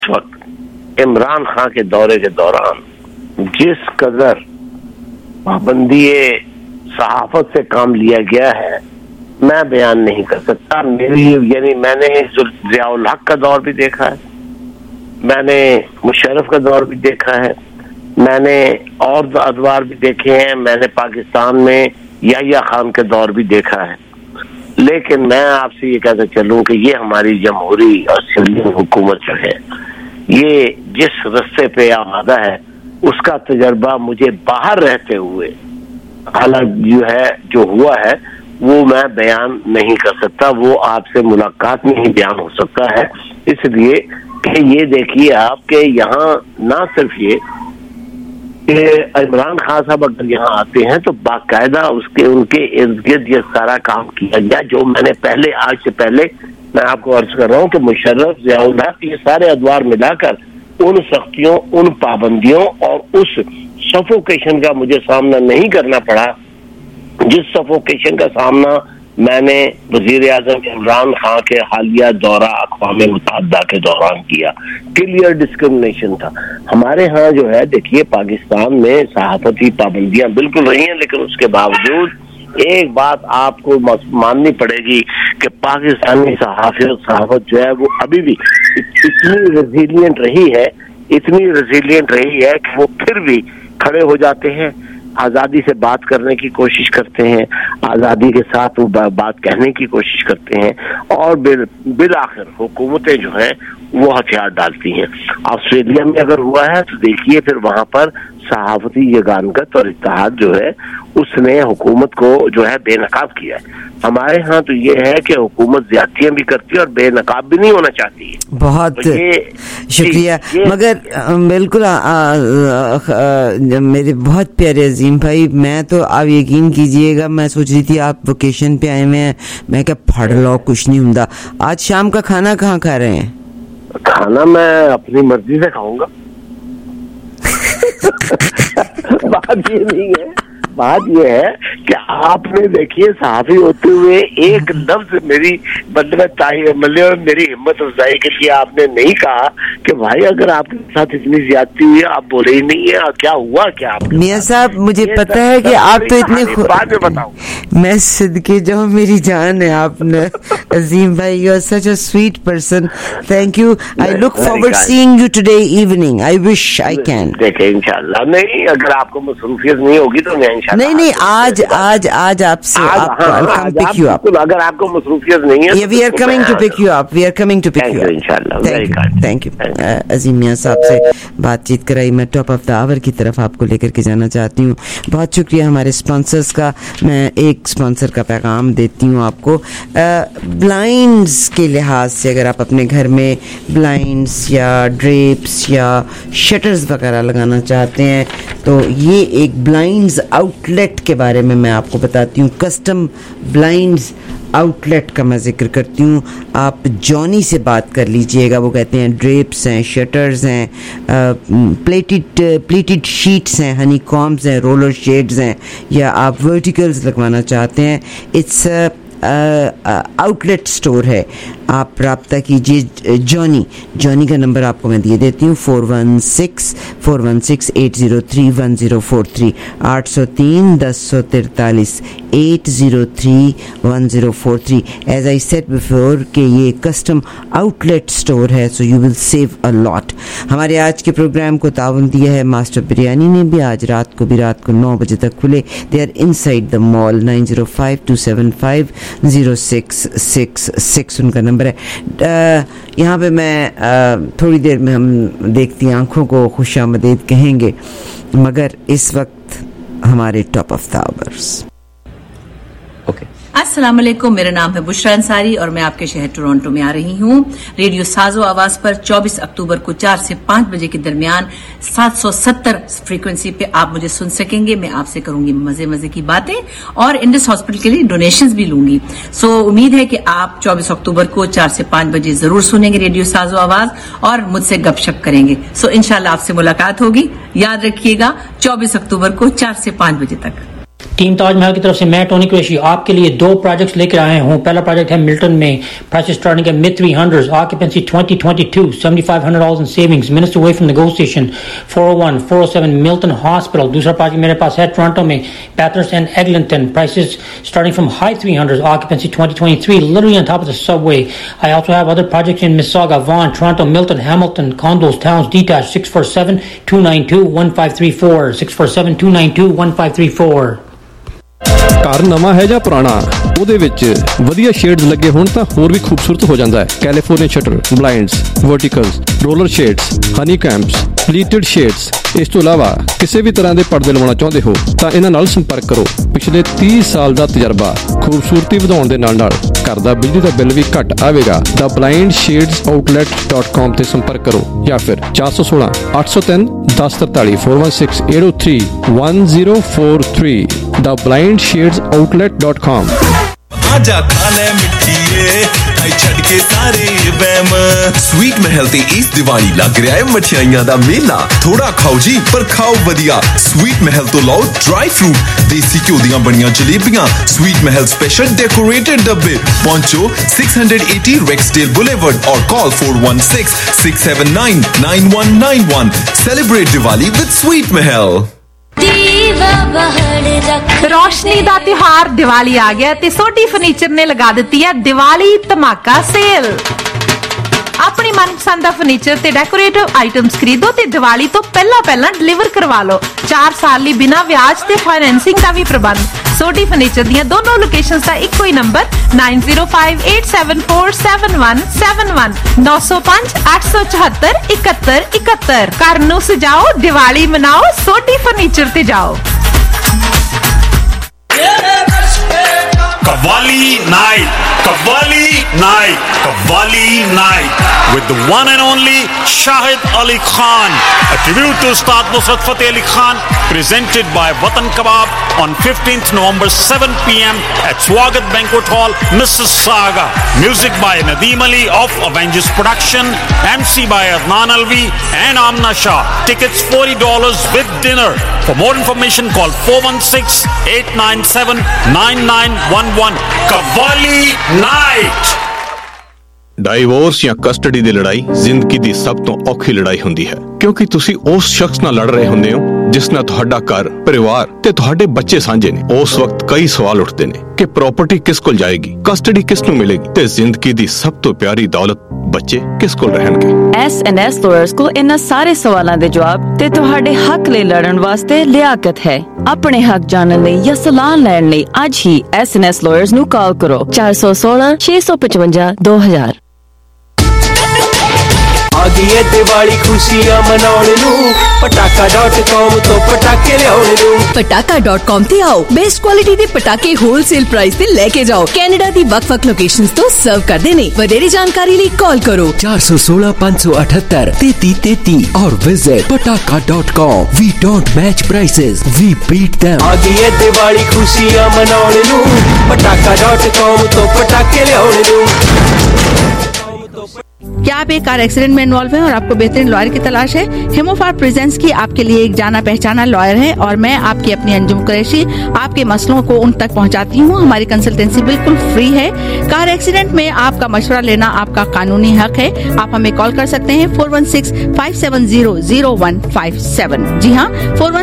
वक्त इमरान खान के दौरे के दौरान जिस कदर पाबंदी सहाफत से काम लिया गया है मैं बयान नहीं कर सकता। मेरी यानी मैंने ज़ियाउल हक का दौर भी देखा है, मैंने मुशर्रफ का दौर भी देखा है, मैंने और अदवार भी देखे हैं, मैंने पाकिस्तान में याह्या खान के दौर भी देखा है। लेकिन मैं आपसे ये कहता चलूं कि ये हमारी जमहूरी और सिविलियन हुकूमत जो है ये जिस रस्ते पे आमादा है उसका तजर्बा मुझे बाहर रहते हुए हालात जो हुआ है वो मैं बयान नहीं कर सकता, वो आपसे मुलाकात में ही बयान हो सकता है। इसलिए कि ये देखिए आप कि यहाँ ना सिर्फ ये कि इमरान खान साहब अगर यहाँ आते हैं तो बाकायदा उनके इर्द गिर्द ये सारा काम किया गया जो मैंने पहले आज से पहले मैं आपको अर्ज कर रहा हूँ कि मुशर्रफ, ज़ियाउल हक ये सारे अदवार मिलाकर उन सख्तियों, उन पाबंदियों और उस सफोकेशन का मुझे सामना नहीं करना पड़ा जिस सफोकेशन का सामना मैंने वजीर आजम इमरान खान के हालिया दौरा अक़वाम मुत्तहिदा के दौरान किया। क्लियर डिस्क्रिमिनेशन था। हमारे यहाँ जो है देखिए पाकिस्तान में सहाफती पाबंदियां बिल्कुल रही हैं, लेकिन उसके बावजूद एक बात आपको माननी पड़ेगी कि पाकिस्तानी सहाफत जो है वो अभी भी इतनी रेजिलियंट रही है कि वो फिर भी खड़े हो जाते हैं, आज़ादी से बात करने की कोशिश करते हैं, आज़ादी के साथ वो बात कहने की कोशिश करते हैं और बिल आखिर हुकूमतें जो हैं वो हथियार डालती हैं। ऑस्ट्रेलिया में अगर हुआ है तो देखिए फिर वहां पर सहाफती यगानगत और इत्तेहाद जो है उसने हुकूमत को जो है बेनकाब किया है। हमारे यहाँ तो ये है कि हुकूमत ज्यादतियां भी करती है और बेनकाब भी नहीं होना चाहती है। बहुत तो शुक्रिया। मगर बिल्कुल मेरे बहुत प्यारे अजीम भाई, मैं तो आप यकीन कीजिएगा मैं सोच रही थी आप वेकेशन पे आए हुए हैं, मैं क्या फड़ लो कुछ नहीं होता। आज शाम का खाना कहाँ खा रहे हैं? खाना मैं अपनी मर्जी से खाऊंगा। बात ये नहीं है, बात ये है कि आपने देखिए सहाफी होते हुए एक लफ्ज मेरी मेरी हिम्मत अफजाई के लिए आपने नहीं कहा कि भाई अगर आपके साथ इतनी ज्यादती हुई है आप बोले ही नहीं है, क्या हुआ क्या आपके मियां साहब? मुझे पता है कि आप तो इतने बाद में बताऊं। मैं सिद्के जाऊं, मेरी जान है आपने अजीम भाई, you are such a sweet person, thank you. I look forward seeing you today evening, I wish I can. देखें इंशाल्लाह, नहीं अगर आपको मसरूफियत नहीं होगी तो मैं नहीं आज आपसे पिक यू अप। अगर आपको मसरूफियत नहीं है we are coming to pick you up, we are coming to pick you up इंशाल्लाह। थैंक यू अजीम मियां साहब से बातचीत कराई। मैं टॉप ऑफ द आवर की तरफ आपको लेकर के जाना चाहती हूँ। बहुत शुक्रिया हमारे स्पॉन्सर्स का। मैं एक स्पॉन्सर का पैगाम देती हूँ आपको। ब्लाइंड्स के लिहाज से अगर आप अपने घर में ब्लाइंड्स या ड्रेप्स या शटर्स वगैरह लगाना चाहते हैं तो ये एक ब्लाइंड्स आउटलेट के बारे में मैं आपको बताती हूँ। कस्टम ब्लाइंड्स आउटलेट का मैं जिक्र करती हूँ। आप जॉनी से बात कर लीजिएगा, वो कहते हैं ड्रेप्स हैं, शटर्स हैं, प्लेटेड शीट्स हैं, हनी कॉम्स हैं, रोलर शेड्स हैं, या आप वर्टिकल्स लगवाना चाहते हैं। इट्स आउटलेट स्टोर है। आप रब्ता कीजिए जॉनी का नंबर आपको मैं दिए देती हूँ 416-803-1043 803-1043 803-1043। एज आई सेड बिफोर कि ये कस्टम आउटलेट स्टोर है, so you will save a lot. हमारे आज के प्रोग्राम को ताउन दिया है मास्टर बिरयानी ने भी। आज रात को 9 बजे तक खुले। They are inside the mall. 9052750666 उनका नंबर है। यहाँ पे मैं थोड़ी देर में हम देखती आंखों को खुशामदीद कहेंगे, मगर इस वक्त हमारे टॉप ऑफ द आवर्स। अस्सलाम वालेकुम, मेरा नाम है बुशरा अंसारी और मैं आपके शहर टोरंटो में आ रही हूँ। रेडियो साजो आवाज पर 24 अक्टूबर को 4 से 5 बजे के दरमियान 770 फ्रीक्वेंसी पे आप मुझे सुन सकेंगे। मैं आपसे करूंगी मजे की बातें और इंडस हॉस्पिटल के लिए डोनेशंस भी लूंगी। सो उम्मीद है कि आप 24 अक्टूबर को 4 से 5 बजे जरूर सुनेंगे रेडियो साजो आवाज और मुझसे गपशप करेंगे। सो इंशाल्लाह आपसे मुलाकात होगी। याद रखिएगा 24 अक्टूबर को 4 से 5 बजे तक। टीम ताजमहल की तरफ से मैं टोनी कुरैशी आपके लिए 2 प्रोजेक्ट्स लेकर आए हूँ. पहला प्रोजेक्ट है मिल्टन में, prices starting at mid 300s, occupancy 2022, $7,500 in savings, minutes away from the GO station, 401-407 Milton Hospital. दूसरा प्रोजेक्ट मेरे पास है टोरंटो में, Bathurst and Eglinton, prices starting from high 300s, occupancy 2023, literally on top of the subway. I also have other projects in Mississauga, Vaughan, Toronto, Milton, Hamilton, condos, towns, detached, 647-292-1534, 647-292-1534. ਘਰ ਨਵਾਂ ਹੈ ਜਾਂ ਪੁਰਾਣਾ, ਉਹਦੇ ਵਿੱਚ ਵਧੀਆ ਸ਼ੇਡਸ ਲੱਗੇ ਹੋਣ ਤਾਂ ਹੋਰ ਵੀ ਖੂਬਸੂਰਤ ਹੋ ਜਾਂਦਾ ਹੈ. California shutter, blinds, verticals, roller shades, honey combs, pleated shades. ਇਸ ਤੋਂ ਇਲਾਵਾ ਕਿਸੇ ਵੀ ਤਰ੍ਹਾਂ ਦੇ ਪਰਦੇ ਲਵਾਉਣਾ ਚਾਹੁੰਦੇ ਹੋ ਤਾਂ ਇਹਨਾਂ ਨਾਲ ਸੰਪਰਕ ਕਰੋ. ਪਿਛਲੇ 30 ਸਾਲ ਦਾ ਤਜਰਬਾ, ਖੂਬਸੂਰਤੀ ਵਧਾਉਣ ਦੇ ਨਾਲ ਨਾਲ ਘਰ ਦਾ ਬਿਜਲੀ ਦਾ ਬਿੱਲ ਵੀ ਘੱਟ ਆਵੇਗਾ. ਦਾ blindshadesOutlet.com ਤੇ ਸੰਪਰਕ ਕਰੋ ਜਾਂ ਫਿਰ 416 803 1043 416 803 The blindshadesOutlet.com. आजा खाने मिठिए आई छड़ के सारे वहम. स्वीट महल ते इस दिवाली लग रहा है मठियाइयां दा मेला. थोड़ा खाओ जी पर खाओ वधिया. स्वीट महल तो लाओ ड्राई फ्रूट, देसी घ्यो दियां बनियां जलेबियां, स्वीट महल स्पेशल डेकोरेटेड डब्बे. पहुंचो 680 Rexdale Boulevard और call 416-679-9191. Celebrate Diwali with Sweet Mahal. रोशनी दा त्योहार दिवाली आ गया ते सोटी फर्नीचर ने लगा दी है दिवाली धमाका सेल. अपनी मनपसंद दा फर्नीचर ते डेकोरेटिव आइटम्स खरीदो ते दिवाली तो पहला डिलीवर करवा लो. 4 साल ਲਈ बिना ब्याज ते फाइनेंसिंग का भी प्रबंध. सोटी फर्नीचर दियां दोनों लोकेशंस दा इक्को ही नंबर 9058747171 905-874-7171. घर नू सजाओ, दिवाली मनाओ, सोटी फर्नीचर ते जाओ. Qawwali night with the one and only Shahid Ali Khan. A tribute to Ustad Nusrat Fateh Ali Khan, presented by Watan Kebab on 15th November 7 p.m. at Swagat Banquet Hall, Mississauga. Music by Nadeem Ali of Avengers Production, MC by Adnan Alvi and Amna Shah. Tickets $40 with dinner. For more information call 416-897-9911. Qawwali night. Divorce ਜਾਂ custody ਦੀ ਲੜਾਈ ਜ਼ਿੰਦਗੀ ਦੀ ਸਭ ਤੋਂ ਔਖੀ ਲੜਾਈ ਹੁੰਦੀ ਹੈ, ਕਿਉਂਕਿ ਤੁਸੀਂ ਉਸ ਸ਼ਖਸ ਨਾਲ ਲੜ ਰਹੇ ਹੁੰਦੇ ਹੋ ਜਿਸ ਨਾਲ ਤੁਹਾਡਾ ਘਰ, ਪਰਿਵਾਰ ਤੇ ਤੁਹਾਡੇ ਬੱਚੇ ਸਾਂਝੇ ਨੇ. ਉਸ ਵਕਤ ਕਈ ਸਵਾਲ ਉੱਠਦੇ ਨੇ ਕਿ ਪ੍ਰਾਪਰਟੀ ਕਿਸ ਕੋਲ ਜਾਏਗੀ, ਕਸਟਡੀ ਕਿਸ ਨੂੰ ਮਿਲੇਗੀ ਤੇ ਜ਼ਿੰਦਗੀ ਦੀ ਸਭ ਤੋਂ ਪਿਆਰੀ ਦੌਲਤ ਬੱਚੇ ਕਿਸ ਕੋਲ ਰਹਿਣਗੇ. S&S Lawyers ਕੋਲ ਇਹਨਾਂ ਸਾਰੇ ਸਵਾਲਾਂ ਦੇ ਜਵਾਬ ਤੇ ਤੁਹਾਡੇ ਹੱਕ ਲਈ ਲੜਨ ਵਾਸਤੇ ਲਿਆਕਤ ਹੈ. ਆਪਣੇ ਹੱਕ ਜਾਣਨ ਲਈ ਜਾਂ ਸਲਾਹ ਲੈਣ ਲਈ ਅੱਜ ਹੀ S&S Lawyers ਨੂੰ ਕਾਲ ਕਰੋ 416 655 2000. आ गई है दिवाली खुशियां मनाउण नूं पटाका.com तो पटाके लियाउण नूं. पटाका.com ते आओ, बेस्ट क्वालिटी दे पटाके होलसेल प्राइस ते लेके जाओ. कनाडा दी वख-वख लोकेशंस तो सर्व करदे ने. वधेरे जानकारी लई कॉल करो 416 578 3333 और विजिट पटाका.com. We don't match prices, we beat them. आ गई है दिवाली खुशियां मनाउण नूं पटाका.com तो पटाके लियाउण नूं. क्या आप एक कार एक्सीडेंट में इन्वॉल्व हैं और आपको बेहतरीन लॉयर की तलाश है? हेमोफार प्रेजेंस की आपके लिए एक जाना पहचाना लॉयर है और मैं आपकी अपनी अंजुम कुरैशी आपके मसलों को उन तक पहुंचाती हूं. हमारी कंसल्टेंसी बिल्कुल फ्री है. कार एक्सीडेंट में आपका मशवरा लेना आपका कानूनी हक है. आप हमें कॉल कर सकते हैं 416-570-0157. जी हाँ,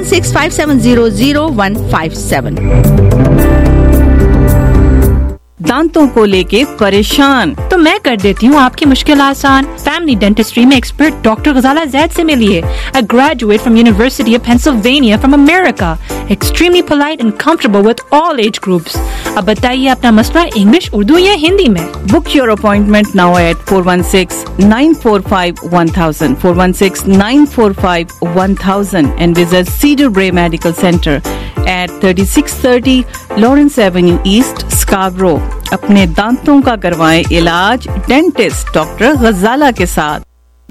416-570-0157. दांतों को लेके परेशान तो मैं कर देती हूँ आपकी मुश्किल आसान. फैमिली डेंटिस्ट्री में एक्सपर्ट डॉक्टर गजाला जैद से मिलिए. A graduate from University of Pennsylvania from America. Extremely polite and comfortable with all age groups. अब बताइए अपना मसला इंग्लिश, उर्दू या हिंदी में. Book your appointment now at 416-945-1000 416-945-1000 and visit Cedar Brae Medical Center at 3630 Lawrence Avenue East, Scarborough. अपने दांतों का करवाएं इलाज डेंटिस्ट डॉक्टर गजाला के साथ.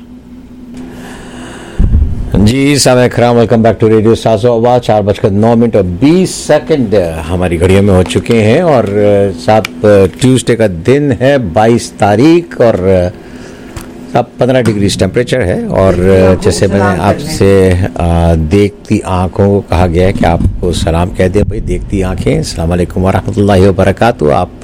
जी सामने खराम, welcome back to radio Saajo Awaz. 4:09 और 20 सेकंड हमारी घड़ियों में हो चुके हैं और साहब ट्यूसडे का दिन है 22 तारीख और अब 15 डिग्री टेम्परेचर है और जैसे मैंने आपसे देखती आंखों को कहा गया है कि आपको सलाम कह दे भाई देखती आंखें, अस्सलाम वालेकुम व रहमतुल्लाहि व बरकातहू। आप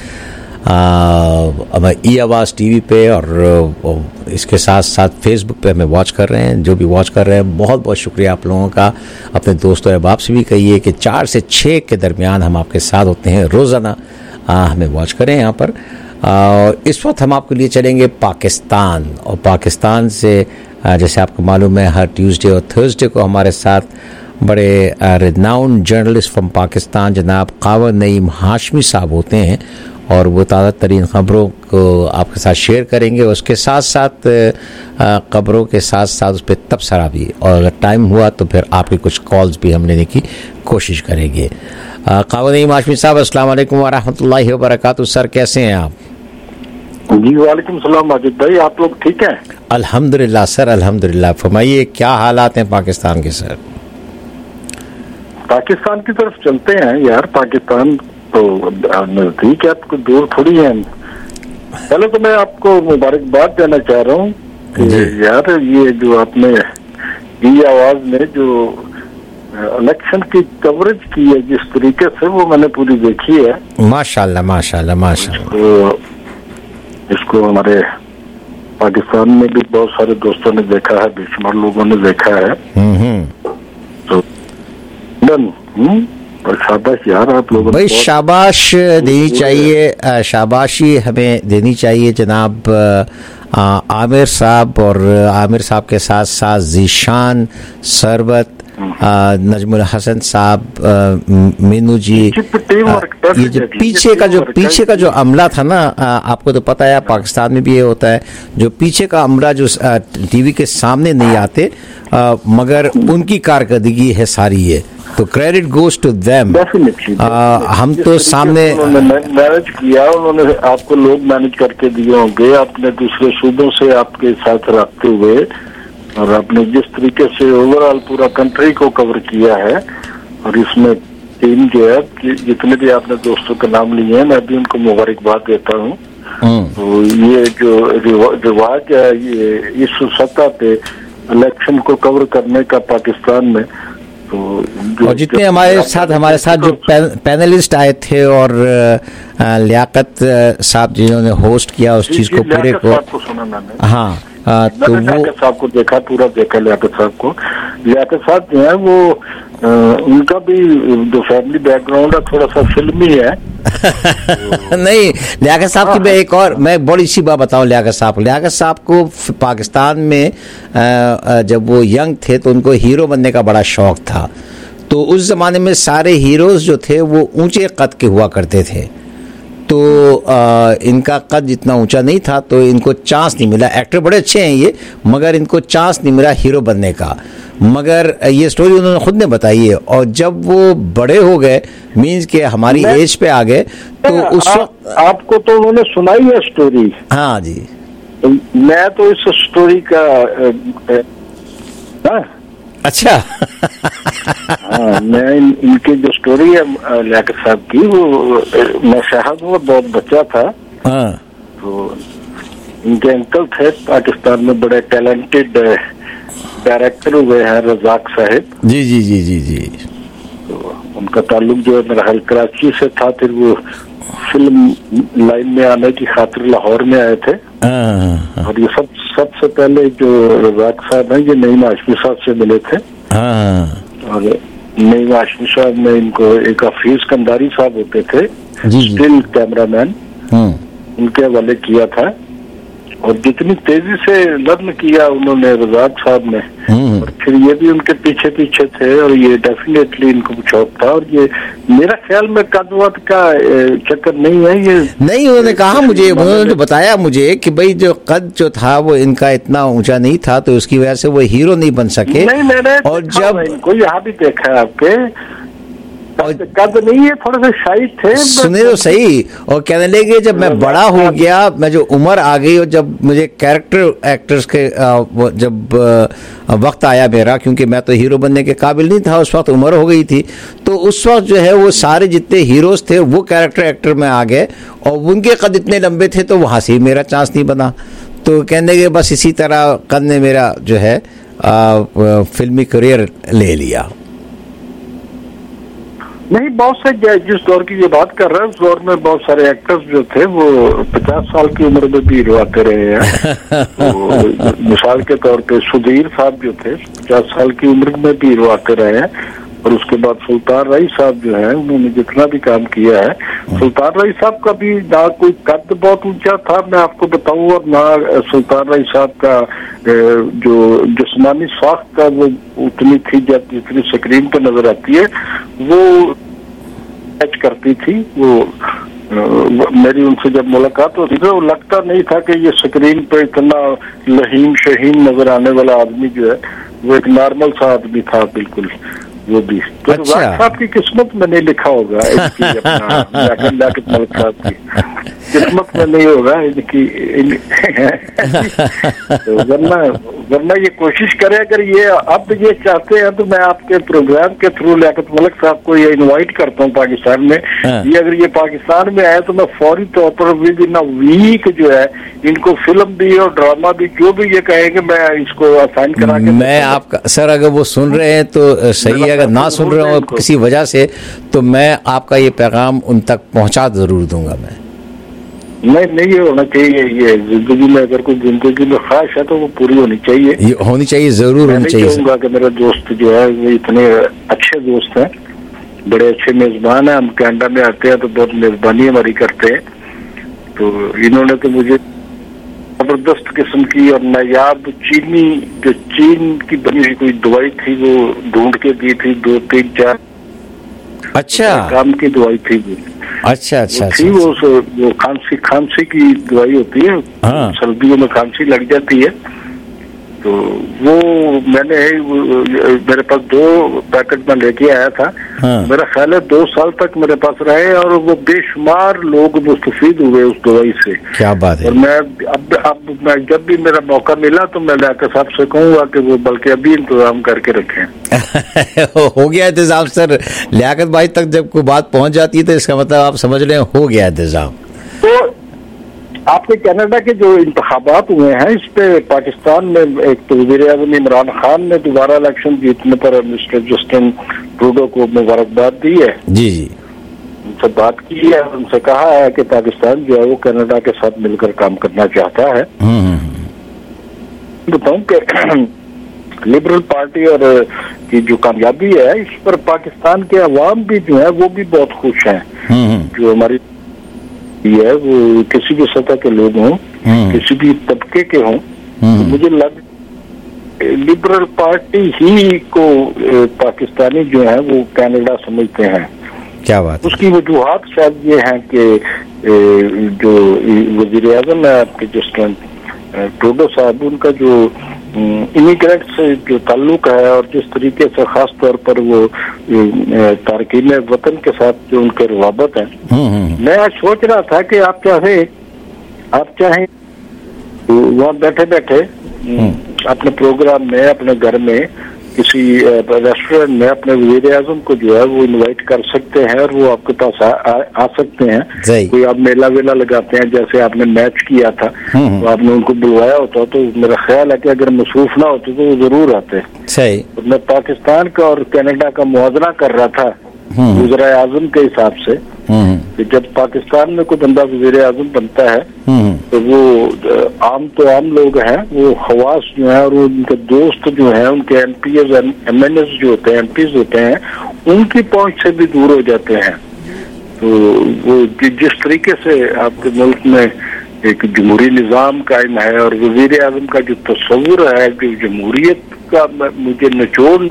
ई आवाज़ टीवी पे और इसके साथ साथ फेसबुक पे हमें वॉच कर रहे हैं। जो भी वॉच कर रहे हैं बहुत बहुत शुक्रिया आप लोगों का। अपने दोस्तों अहबाब से भी कहिए कि 4 से 6 के दरमियान हम आपके साथ होते हैं रोज़ाना, हमें वॉच करें यहाँ पर। इस वक्त हम आपके लिए चलेंगे पाकिस्तान, और पाकिस्तान से जैसे आपको मालूम है हर ट्यूसडे और थर्सडे को हमारे साथ बड़े रिनाउंड जर्नलिस्ट फ्रॉम पाकिस्तान जनाब कावर नईम हाशमी साहब होते हैं और वो ताज़ा तरीन ख़बरों को आपके साथ शेयर करेंगे। उसके साथ साथ ख़बरों के साथ साथ उस पर तबसरा भी, और अगर टाइम हुआ तो फिर आपकी कुछ कॉल्स भी हम लेने की कोशिश करेंगे। कावर नईम हाशमी साहब अस्सलाम वालेकुम व रहमतुल्लाहि व बरकातहू। सर कैसे हैं आप? जी वालेकुम सलाम माजिद भाई, आप लोग ठीक हैं? अल्हम्दुलिल्लाह सर, अल्हम्दुलिल्लाह। फरमाइए क्या हालात हैं पाकिस्तान के? सर पाकिस्तान की तरफ चलते हैं यार, पाकिस्तान तो नजदीक है, आपको दूर थोड़ी है। पहले तो मैं आपको मुबारकबाद देना चाह रहा हूँ कि यार ये जो आपने ई आवाज में जो इलेक्शन की कवरेज की है जिस तरीके से, वो मैंने पूरी देखी है। माशाल्लाह माशाल्लाह माशाल्लाह। इसको हमारे पाकिस्तान में भी बहुत सारे दोस्तों ने देखा है, बेशुमार लोगों ने देखा है। तो शाबाश यार आप लोगों भाई, शाबाश देनी चाहिए, शाबाशी हमें देनी चाहिए जनाब आमिर साहब, और आमिर साहब के साथ साथ जीशान, सरबत, नजमुल हसन साहब, मीनू जी, ये जो पीछे का जो अमला था ना, आपको तो पता है पाकिस्तान में भी ये होता है, जो पीछे का अमला जो टीवी के सामने नहीं आते मगर उनकी कारकर्दगी है सारी ये, तो क्रेडिट गोज टू देम। हम तो सामने मैनेज किया, उन्होंने आपको लोग मैनेज करके दिए होंगे अपने दूसरे सूबों से आपके साथ रखते हुए, और आपने जिस तरीके से ओवरऑल पूरा कंट्री को कवर किया है, और इसमें टीम जो है जितने भी आपने दोस्तों के नाम लिए हैं मैं भी उनको मुबारकबाद देता हूँ। तो ये जो रिवाज है ये इस सतह पे इलेक्शन को कवर करने का पाकिस्तान में, तो और जितने हमारे साथ जो पैनलिस्ट आए थे और लियाकत साहब जिन्होंने होस्ट किया उस चीज को पूरे को सुना मैंने। हाँ तो वो लियाकत साहब को देखा, पूरा देखा लियाकत साहब को। लियाकत साहब जो है वो उनका भी जो फैमिली बैकग्राउंड है थोड़ा सा फिल्मी है। नहीं, लियाकत साहब की एक और मैं बड़ी सी बात बताऊं। लियाकत साहब को पाकिस्तान में जब वो यंग थे तो उनको हीरो बनने का बड़ा शौक था। तो उस जमाने में सारे हीरोज जो थे वो ऊंचे कद के हुआ करते थे, तो इनका कद जितना ऊंचा नहीं था तो इनको चांस नहीं मिला। एक्टर बड़े अच्छे हैं ये, मगर इनको चांस नहीं मिला हीरो बनने का। मगर ये स्टोरी उन्होंने खुद ने बताई है, और जब वो बड़े हो गए मीन्स के हमारी एज पे आ गए तो उस वक्त आपको तो उन्होंने सुनाई है स्टोरी। हाँ जी, मैं तो इस स्टोरी का अच्छा हाँ, मैं इनकी जो स्टोरी है लियाकत साहब की, वो मैं शायद वो बहुत बच्चा था। तो इनके अंकल थे पाकिस्तान में बड़े टैलेंटेड डायरेक्टर हुए हैं, रजाक साहिब। जी जी जी जी जी। तो उनका ताल्लुक जो है मेरा हाल कराची से था, फिर वो फिल्म लाइन में आने की खातिर लाहौर में आए थे। और ये सबसे पहले जो रजाक साहब हैं ये नईम हाशमी साहब से मिले थे। और नईम हाशमी साहब ने इनको एक हफीज कंदारी साहब होते थे स्टिल कैमरामैन, उनके हवाले किया था। और जितनी तेजी से लर्न किया उन्होंने रजाक साहब ने, और फिर ये भी उनके पीछे थे, और ये डेफिनेटली इनको शौक था। और ये मेरा ख्याल में कदवत का चक्कर नहीं है ये। नहीं, उन्होंने कहा मुझे, उन्होंने बताया मुझे कि भाई जो कद जो था वो इनका इतना ऊंचा नहीं था, तो उसकी वजह से वो हीरो नहीं बन सके। नहीं, मैंने और जब इनको यहाँ भी देखा है आपके कद नहीं है, थोड़ा सा शाही थे। सुने तो सही, और कहने लगे जब मैं बड़ा हो गया, मैं जो उम्र आ गई और जब मुझे कैरेक्टर एक्टर्स के जब वक्त आया मेरा, क्योंकि मैं तो हीरो बनने के काबिल नहीं था उस वक्त, उम्र हो गई थी, तो उस वक्त जो है वो सारे जितने हीरोज थे वो कैरेक्टर एक्टर में आ गए और उनके कद इतने लंबे थे तो वहाँ से मेरा चांस नहीं बना। तो कहने लगे बस इसी तरह कद ने मेरा जो है फिल्मी करियर ले लिया। नहीं, बहुत से जिस दौर की ये बात कर रहे हैं उस दौर में बहुत सारे एक्टर्स जो थे वो 50 साल की उम्र में भी हीरो आते रहे हैं। तो मिसाल के तौर पे सुधीर साहब जो थे 50 साल की उम्र में भी हीरो आते रहे हैं। और उसके बाद सुल्तान राय साहब जो है उन्होंने जितना भी काम किया है, सुल्तान राय साहब का भी ना कोई कद बहुत ऊंचा था मैं आपको बताऊं, और ना सुल्तान राय साहब का जो जिस्मानी साख्त का वो उतनी थी जितनी स्क्रीन पे नजर आती है, वो मैच करती थी। वो मेरी उनसे जब मुलाकात होती थी वो लगता नहीं था कि ये स्क्रीन पे इतना लहीम शहीन नजर आने वाला आदमी जो है वो एक नॉर्मल सा आदमी था बिल्कुल। वो भी तो अच्छा। साहब की किस्मत में नहीं लिखा होगा इनकी, अपना लियाकत मलिक साहब की किस्मत में नहीं होगा इनकी। तो वरना ये कोशिश करें, अगर ये अब ये चाहते हैं तो मैं आपके प्रोग्राम के थ्रू लियाकत मलिक साहब को ये इनवाइट करता हूँ पाकिस्तान में। ये अगर ये पाकिस्तान में आए तो मैं फौरी तौर पर विद इन अ वीक जो है इनको फिल्म भी और ड्रामा भी जो भी ये कहेंगे मैं इसको असाइन करा के। मैं आपका सर अगर वो सुन रहे हैं तो सही है, अगर ना सुन रहे हो किसी वजह से तो मैं आपका ये पैगाम उन तक पहुंचा जरूर दूंगा। मैं नहीं ये होना चाहिए, ये जिंदगी में अगर कोई जिंदगी में ख्वाहिश है तो वो पूरी होनी चाहिए, ये होनी चाहिए, जरूर होनी चाहिए। मैं कहूँगा कि मेरा दोस्त जो है वो इतने अच्छे दोस्त हैं, बड़े अच्छे मेजबान हैं। हम कनाडा में आते हैं तो बहुत मेजबानी हमारी करते हैं। तो इन्होंने तो मुझे जबरदस्त किस्म की और नायाब चीनी जो चीन की बनी हुई कोई दवाई थी वो ढूंढ के दी थी, 2 3 4 अच्छा काम की दवाई थी वो। अच्छा अच्छा थी वो खांसी की दवाई होती है। हाँ। सर्दियों में खांसी लग जाती है तो वो मैंने मेरे पास 2 पैकेट में लेके आया था। हाँ। मेरा ख्याल है 2 साल तक मेरे पास रहे और वो बेशुमार लोग मुस्तफीद हुए उस दवाई से। क्या बात है। और मैं अब मैं जब भी मेरा मौका मिला तो मैं लियाकत साहब से कहूँगा कि वो बल्कि अभी इंतजाम करके रखें। हो गया इंतजाम सर, लियाकत भाई तक जब कोई बात पहुंच जाती है तो इसका मतलब आप समझ रहे हैं हो गया इंतजाम। तो आपके कनाडा के जो इंतखाबात हुए हैं इस पे पाकिस्तान में एक तो वज़ीर-ए-आज़म इमरान खान ने दोबारा इलेक्शन जीतने पर मिस्टर जस्टिन ट्रूडो को मुबारकबाद दी है। जी जी, उनसे बात की है, उनसे कहा है कि पाकिस्तान जो है वो कनाडा के साथ मिलकर काम करना चाहता है। बताऊं कि लिबरल पार्टी और की जो कामयाबी है इस पर पाकिस्तान के अवाम भी जो है वो भी बहुत खुश हैं। जो हमारी है वो किसी भी सतह के लोग हों, किसी भी तबके के हों, तो मुझे लिबरल पार्टी ही को पाकिस्तानी जो है वो कनाडा समझते हैं। क्या बात। उसकी वजूहात शायद ये हैं कि जो वज़ीर-ए-आज़म है आपके जस्टिन ट्रूडो साहब, उनका जो इमिग्रेंट से जो ताल्लुक है और जिस तरीके से खास तौर पर वो तारकीन वतन के साथ जो उनके रवाबत हैं, मैं आज सोच रहा था कि आप चाहें वहाँ बैठे बैठे अपने प्रोग्राम में अपने घर में किसी रेस्टोरेंट में अपने वज़ीर-ए-आज़म को जो है वो इनवाइट कर सकते हैं और वो आपके पास आ सकते हैं। कोई आप मेला वेला लगाते हैं जैसे आपने मैच किया था तो आपने उनको बुलवाया होता तो मेरा ख्याल है कि अगर मसरूफ ना होते तो वो जरूर आते। सही। तो मैं पाकिस्तान का और कनाडा का मुआवजा कर रहा था वज़ीर-ए-आज़म के हिसाब से कि जब पाकिस्तान में कोई बंदा वज़ीर-ए-आज़म बनता है तो वो आम लोग हैं, वो खवास जो है और उनके दोस्त जो हैं, उनके एमपीएस एमएनएस जो होते हैं, एमपीज होते हैं, उनकी पहुंच से भी दूर हो जाते हैं। तो वो जिस तरीके से आपके मुल्क में एक जमहूरी निज़ाम कायम है और वज़ीर-ए-आज़म का जो तस्वुर है कि जमहूरियत का मुझे निचोड़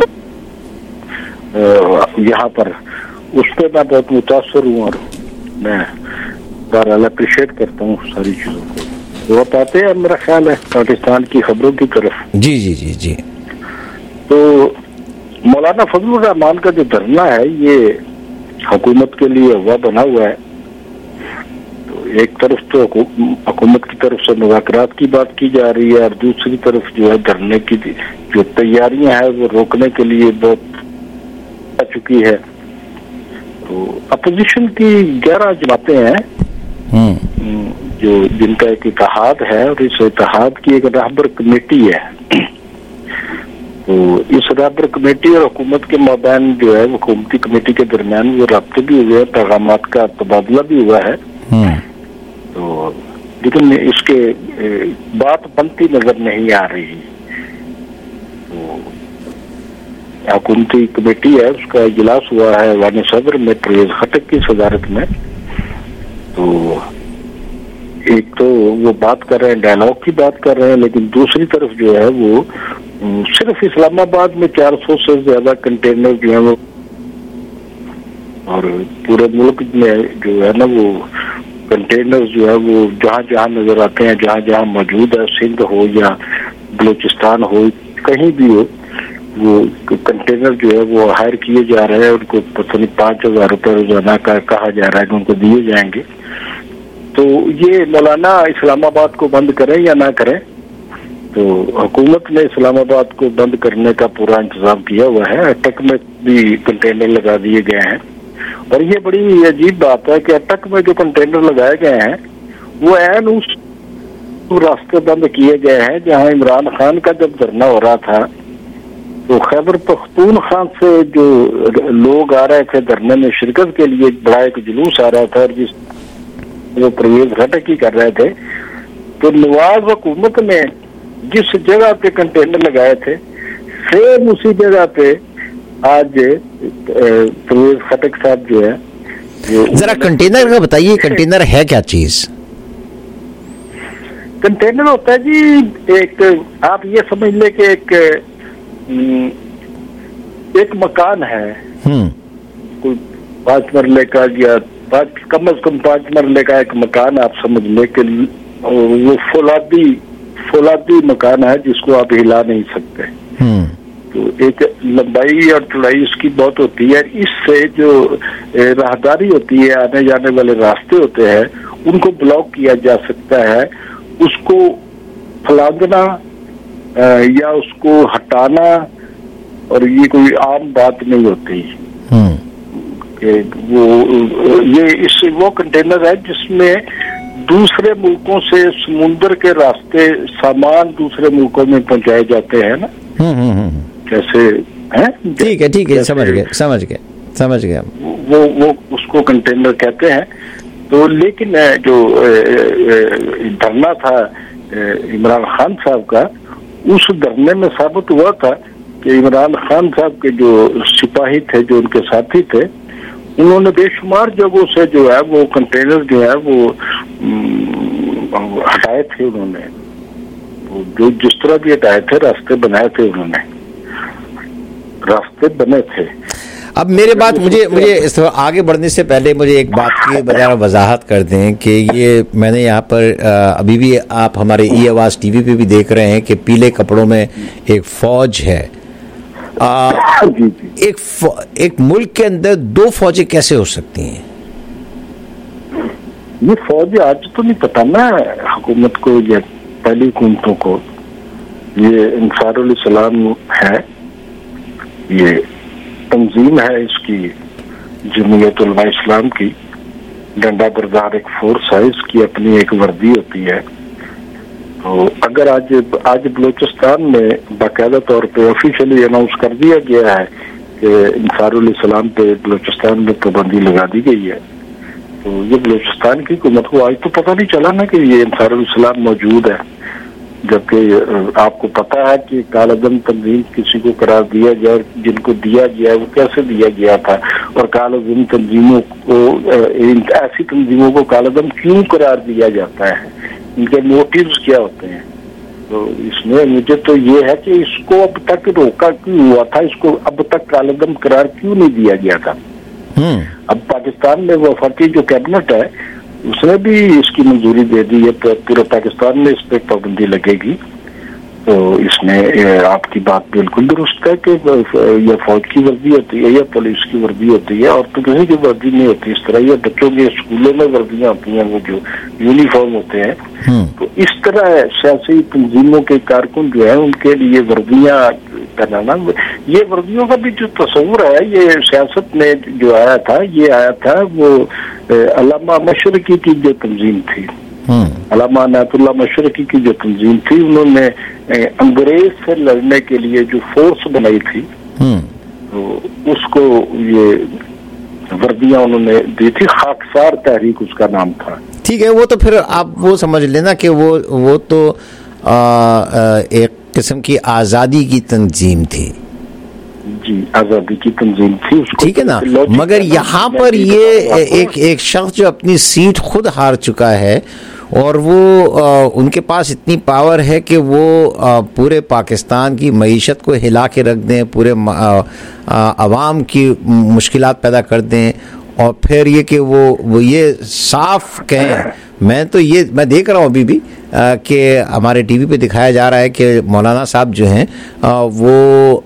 यहाँ पर उस पर मैं बहुत मुतासर हूँ और मैं बहरहाल अप्रिशिएट करता हूँ सारी चीजों को। वो बताते हैं मेरा ख्याल है पाकिस्तान की खबरों की तरफ। जी जी जी जी। तो मौलाना फजलुर रहमान का जो धरना है ये हुकूमत के लिए हवा बना हुआ है। तो एक तरफ तो हुकूमत की तरफ से मुज़ाकरात की बात की जा रही है और दूसरी तरफ जो है धरने की जो तैयारियां हैं वो रोकने के लिए बहुत आ चुकी है। तो अपोजिशन की 11 जमातें हैं जो जिनका एक इत्तेहाद है और इस इत्तेहाद की एक रहबर कमेटी है। तो इस रहबर कमेटी और हुकूमत के माबैन जो है हुकूमती कमेटी के दरमियान वो राब्ते भी हुए हैं, पैगामात का तबादला भी हुआ है। तो लेकिन इसके बात बनती नजर नहीं आ रही। तो हुकूमती कमेटी है उसका इजलास हुआ है वानी सदर में परवेज खटक की सदारत में। तो एक तो वो बात कर रहे हैं, डायलॉग की बात कर रहे हैं, लेकिन दूसरी तरफ जो है वो सिर्फ इस्लामाबाद में 400 से ज्यादा कंटेनर जो है वो और पूरे मुल्क में जो है ना वो कंटेनर जो है वो जहाँ जहाँ नजर आते हैं, जहाँ जहाँ मौजूद है, सिंध हो या बलूचिस्तान हो, कहीं भी हो, वो कंटेनर जो है वो हायर किए जा रहे हैं। उनको पता नहीं 5,000 रुपये रोजाना का कहा जा रहा है कि उनको दिए जाएंगे। तो ये मौलाना इस्लामाबाद को बंद करें या ना करें, तो हुकूमत ने इस्लामाबाद को बंद करने का पूरा इंतजाम किया हुआ है। अटक में भी कंटेनर लगा दिए गए हैं और ये बड़ी अजीब बात है कि अटक में जो कंटेनर लगाए गए हैं वो ऐन उस रास्ते बंद किए गए हैं जहां इमरान खान का जब धरना हो रहा था तो खैबर पख्तूनख्वा से जो लोग आ रहे थे धरने में शिरकत के लिए, बड़ा एक जुलूस आ रहा था और जिस वो परवेज खटक ही कर रहे थे। तो नवाज हुकूमत ने जिस जगह पे कंटेनर लगाए थे सेम उसी जगह पे आज परवेज खटक साहब जो है। जरा कंटेनर का बताइए, कंटेनर है क्या चीज? कंटेनर होता है जी एक, आप ये समझ ले कि एक मकान है कोई 5 मरले का या कम से कम 5 मरले का एक मकान आप समझ ले कि वो फौलादी मकान है जिसको आप हिला नहीं सकते। तो एक लंबाई और चौड़ाई इसकी बहुत होती है। इससे जो राहदारी होती है, आने जाने वाले रास्ते होते हैं, उनको ब्लॉक किया जा सकता है। उसको फलांगना या उसको हटाना और ये कोई आम बात नहीं होती। वो कंटेनर है जिसमें दूसरे मुल्कों से समुद्र के रास्ते सामान दूसरे मुल्कों में पहुंचाए जाते हैं ना। जैसे हैं, ठीक है, समझ गए। वो उसको कंटेनर कहते हैं। तो लेकिन जो धरना था इमरान खान साहब का, उस धरने में साबित हुआ था कि इमरान खान साहब के जो सिपाही थे, जो उनके साथी थे, उन्होंने बेशुमार जगहों से जो है वो कंटेनर जो है वो हटाए थे। उन्होंने जो जिस तरह भी हटाए थे रास्ते बनाए थे, उन्होंने रास्ते बने थे। अब मेरे बात मुझे इस आगे बढ़ने से पहले मुझे एक बात की बजाय वजाहत कर दें कि ये मैंने यहाँ पर अभी भी आप हमारे ई आवाज़ टीवी पे भी देख रहे हैं कि पीले कपड़ों में एक फौज है। एक मुल्क के अंदर 2 फौजें कैसे हो सकती हैं? ये फौज आज तो नहीं पता ना हुकूमत को या पहली हुकूमतों को। ये अंसारुल इस्लाम है, ये तंजीम है, इसकी जमीयत उलमा इस्लाम की डंडा बरदार एक फोर्स है, इसकी अपनी एक वर्दी होती है। तो अगर आज बलूचिस्तान में बाकायदा तौर पे ऑफिशियली अनाउंस कर दिया गया है कि अंसारुल इस्लाम पे बलूचिस्तान में पाबंदी लगा दी गई है, तो ये बलूचिस्तान की हुकूमत को आज तो पता नहीं चला ना कि ये अंसारुल इस्लाम मौजूद है। जबकि आपको पता है कि कालादम तंजीम किसी को करार दिया गया और जिनको दिया गया वो कैसे दिया गया था, और कालादम तंजीमों को ऐसी तंजीमों को कालादम क्यों करार दिया जाता है, इनके मोटिव्स क्या होते हैं। तो इसमें मुझे तो ये है कि इसको अब तक रोका क्यों हुआ था, इसको अब तक कालादम करार क्यों नहीं दिया गया था। अब पाकिस्तान में वफाकी जो कैबिनेट है उसने भी इसकी मंजूरी दे दी है, पूरे पाकिस्तान में इस पर पाबंदी लगेगी। تو اس میں آپ کی بات بالکل درست ہے کہ یا فوج کی وردی ہوتی ہے یا پولیس کی وردی ہوتی ہے، اور تو کسی کی وردی نہیں ہوتی اس طرح، یا بچوں کے اسکولوں میں وردیاں ہوتی ہیں وہ جو یونیفارم ہوتے ہیں. تو اس طرح سیاسی تنظیموں کے کارکن جو ہیں ان کے لیے وردیاں پہنانا، یہ وردیوں کا بھی جو تصور ہے یہ سیاست میں جو آیا تھا، یہ آیا تھا وہ علامہ مشرقی کی جو تنظیم تھی، علامہ عنایت اللہ مشرقی کی جو تنظیم تھی، انہوں نے انگریز سے لڑنے کے لیے جو فورس بنائی تھی تو اس کو یہ وردیاں انہوں نے دی تھی. خاکسار تحریک اس کا نام تھا. ٹھیک ہے، وہ تو پھر آپ وہ سمجھ لینا کہ وہ تو ایک قسم کی آزادی کی تنظیم تھی. جی آزادی کی تنظیم تھی، ٹھیک ہے نا. مگر یہاں پر یہ ایک شخص جو اپنی سیٹ خود ہار چکا ہے اور وہ ان کے پاس اتنی پاور ہے کہ وہ پورے پاکستان کی معیشت کو ہلا کے رکھ دیں، پورے عوام کی مشکلات پیدا کر دیں، اور پھر یہ کہ وہ یہ صاف کہیں. میں دیکھ رہا ہوں ابھی بھی کہ ہمارے ٹی وی پہ دکھایا جا رہا ہے کہ مولانا صاحب جو ہیں وہ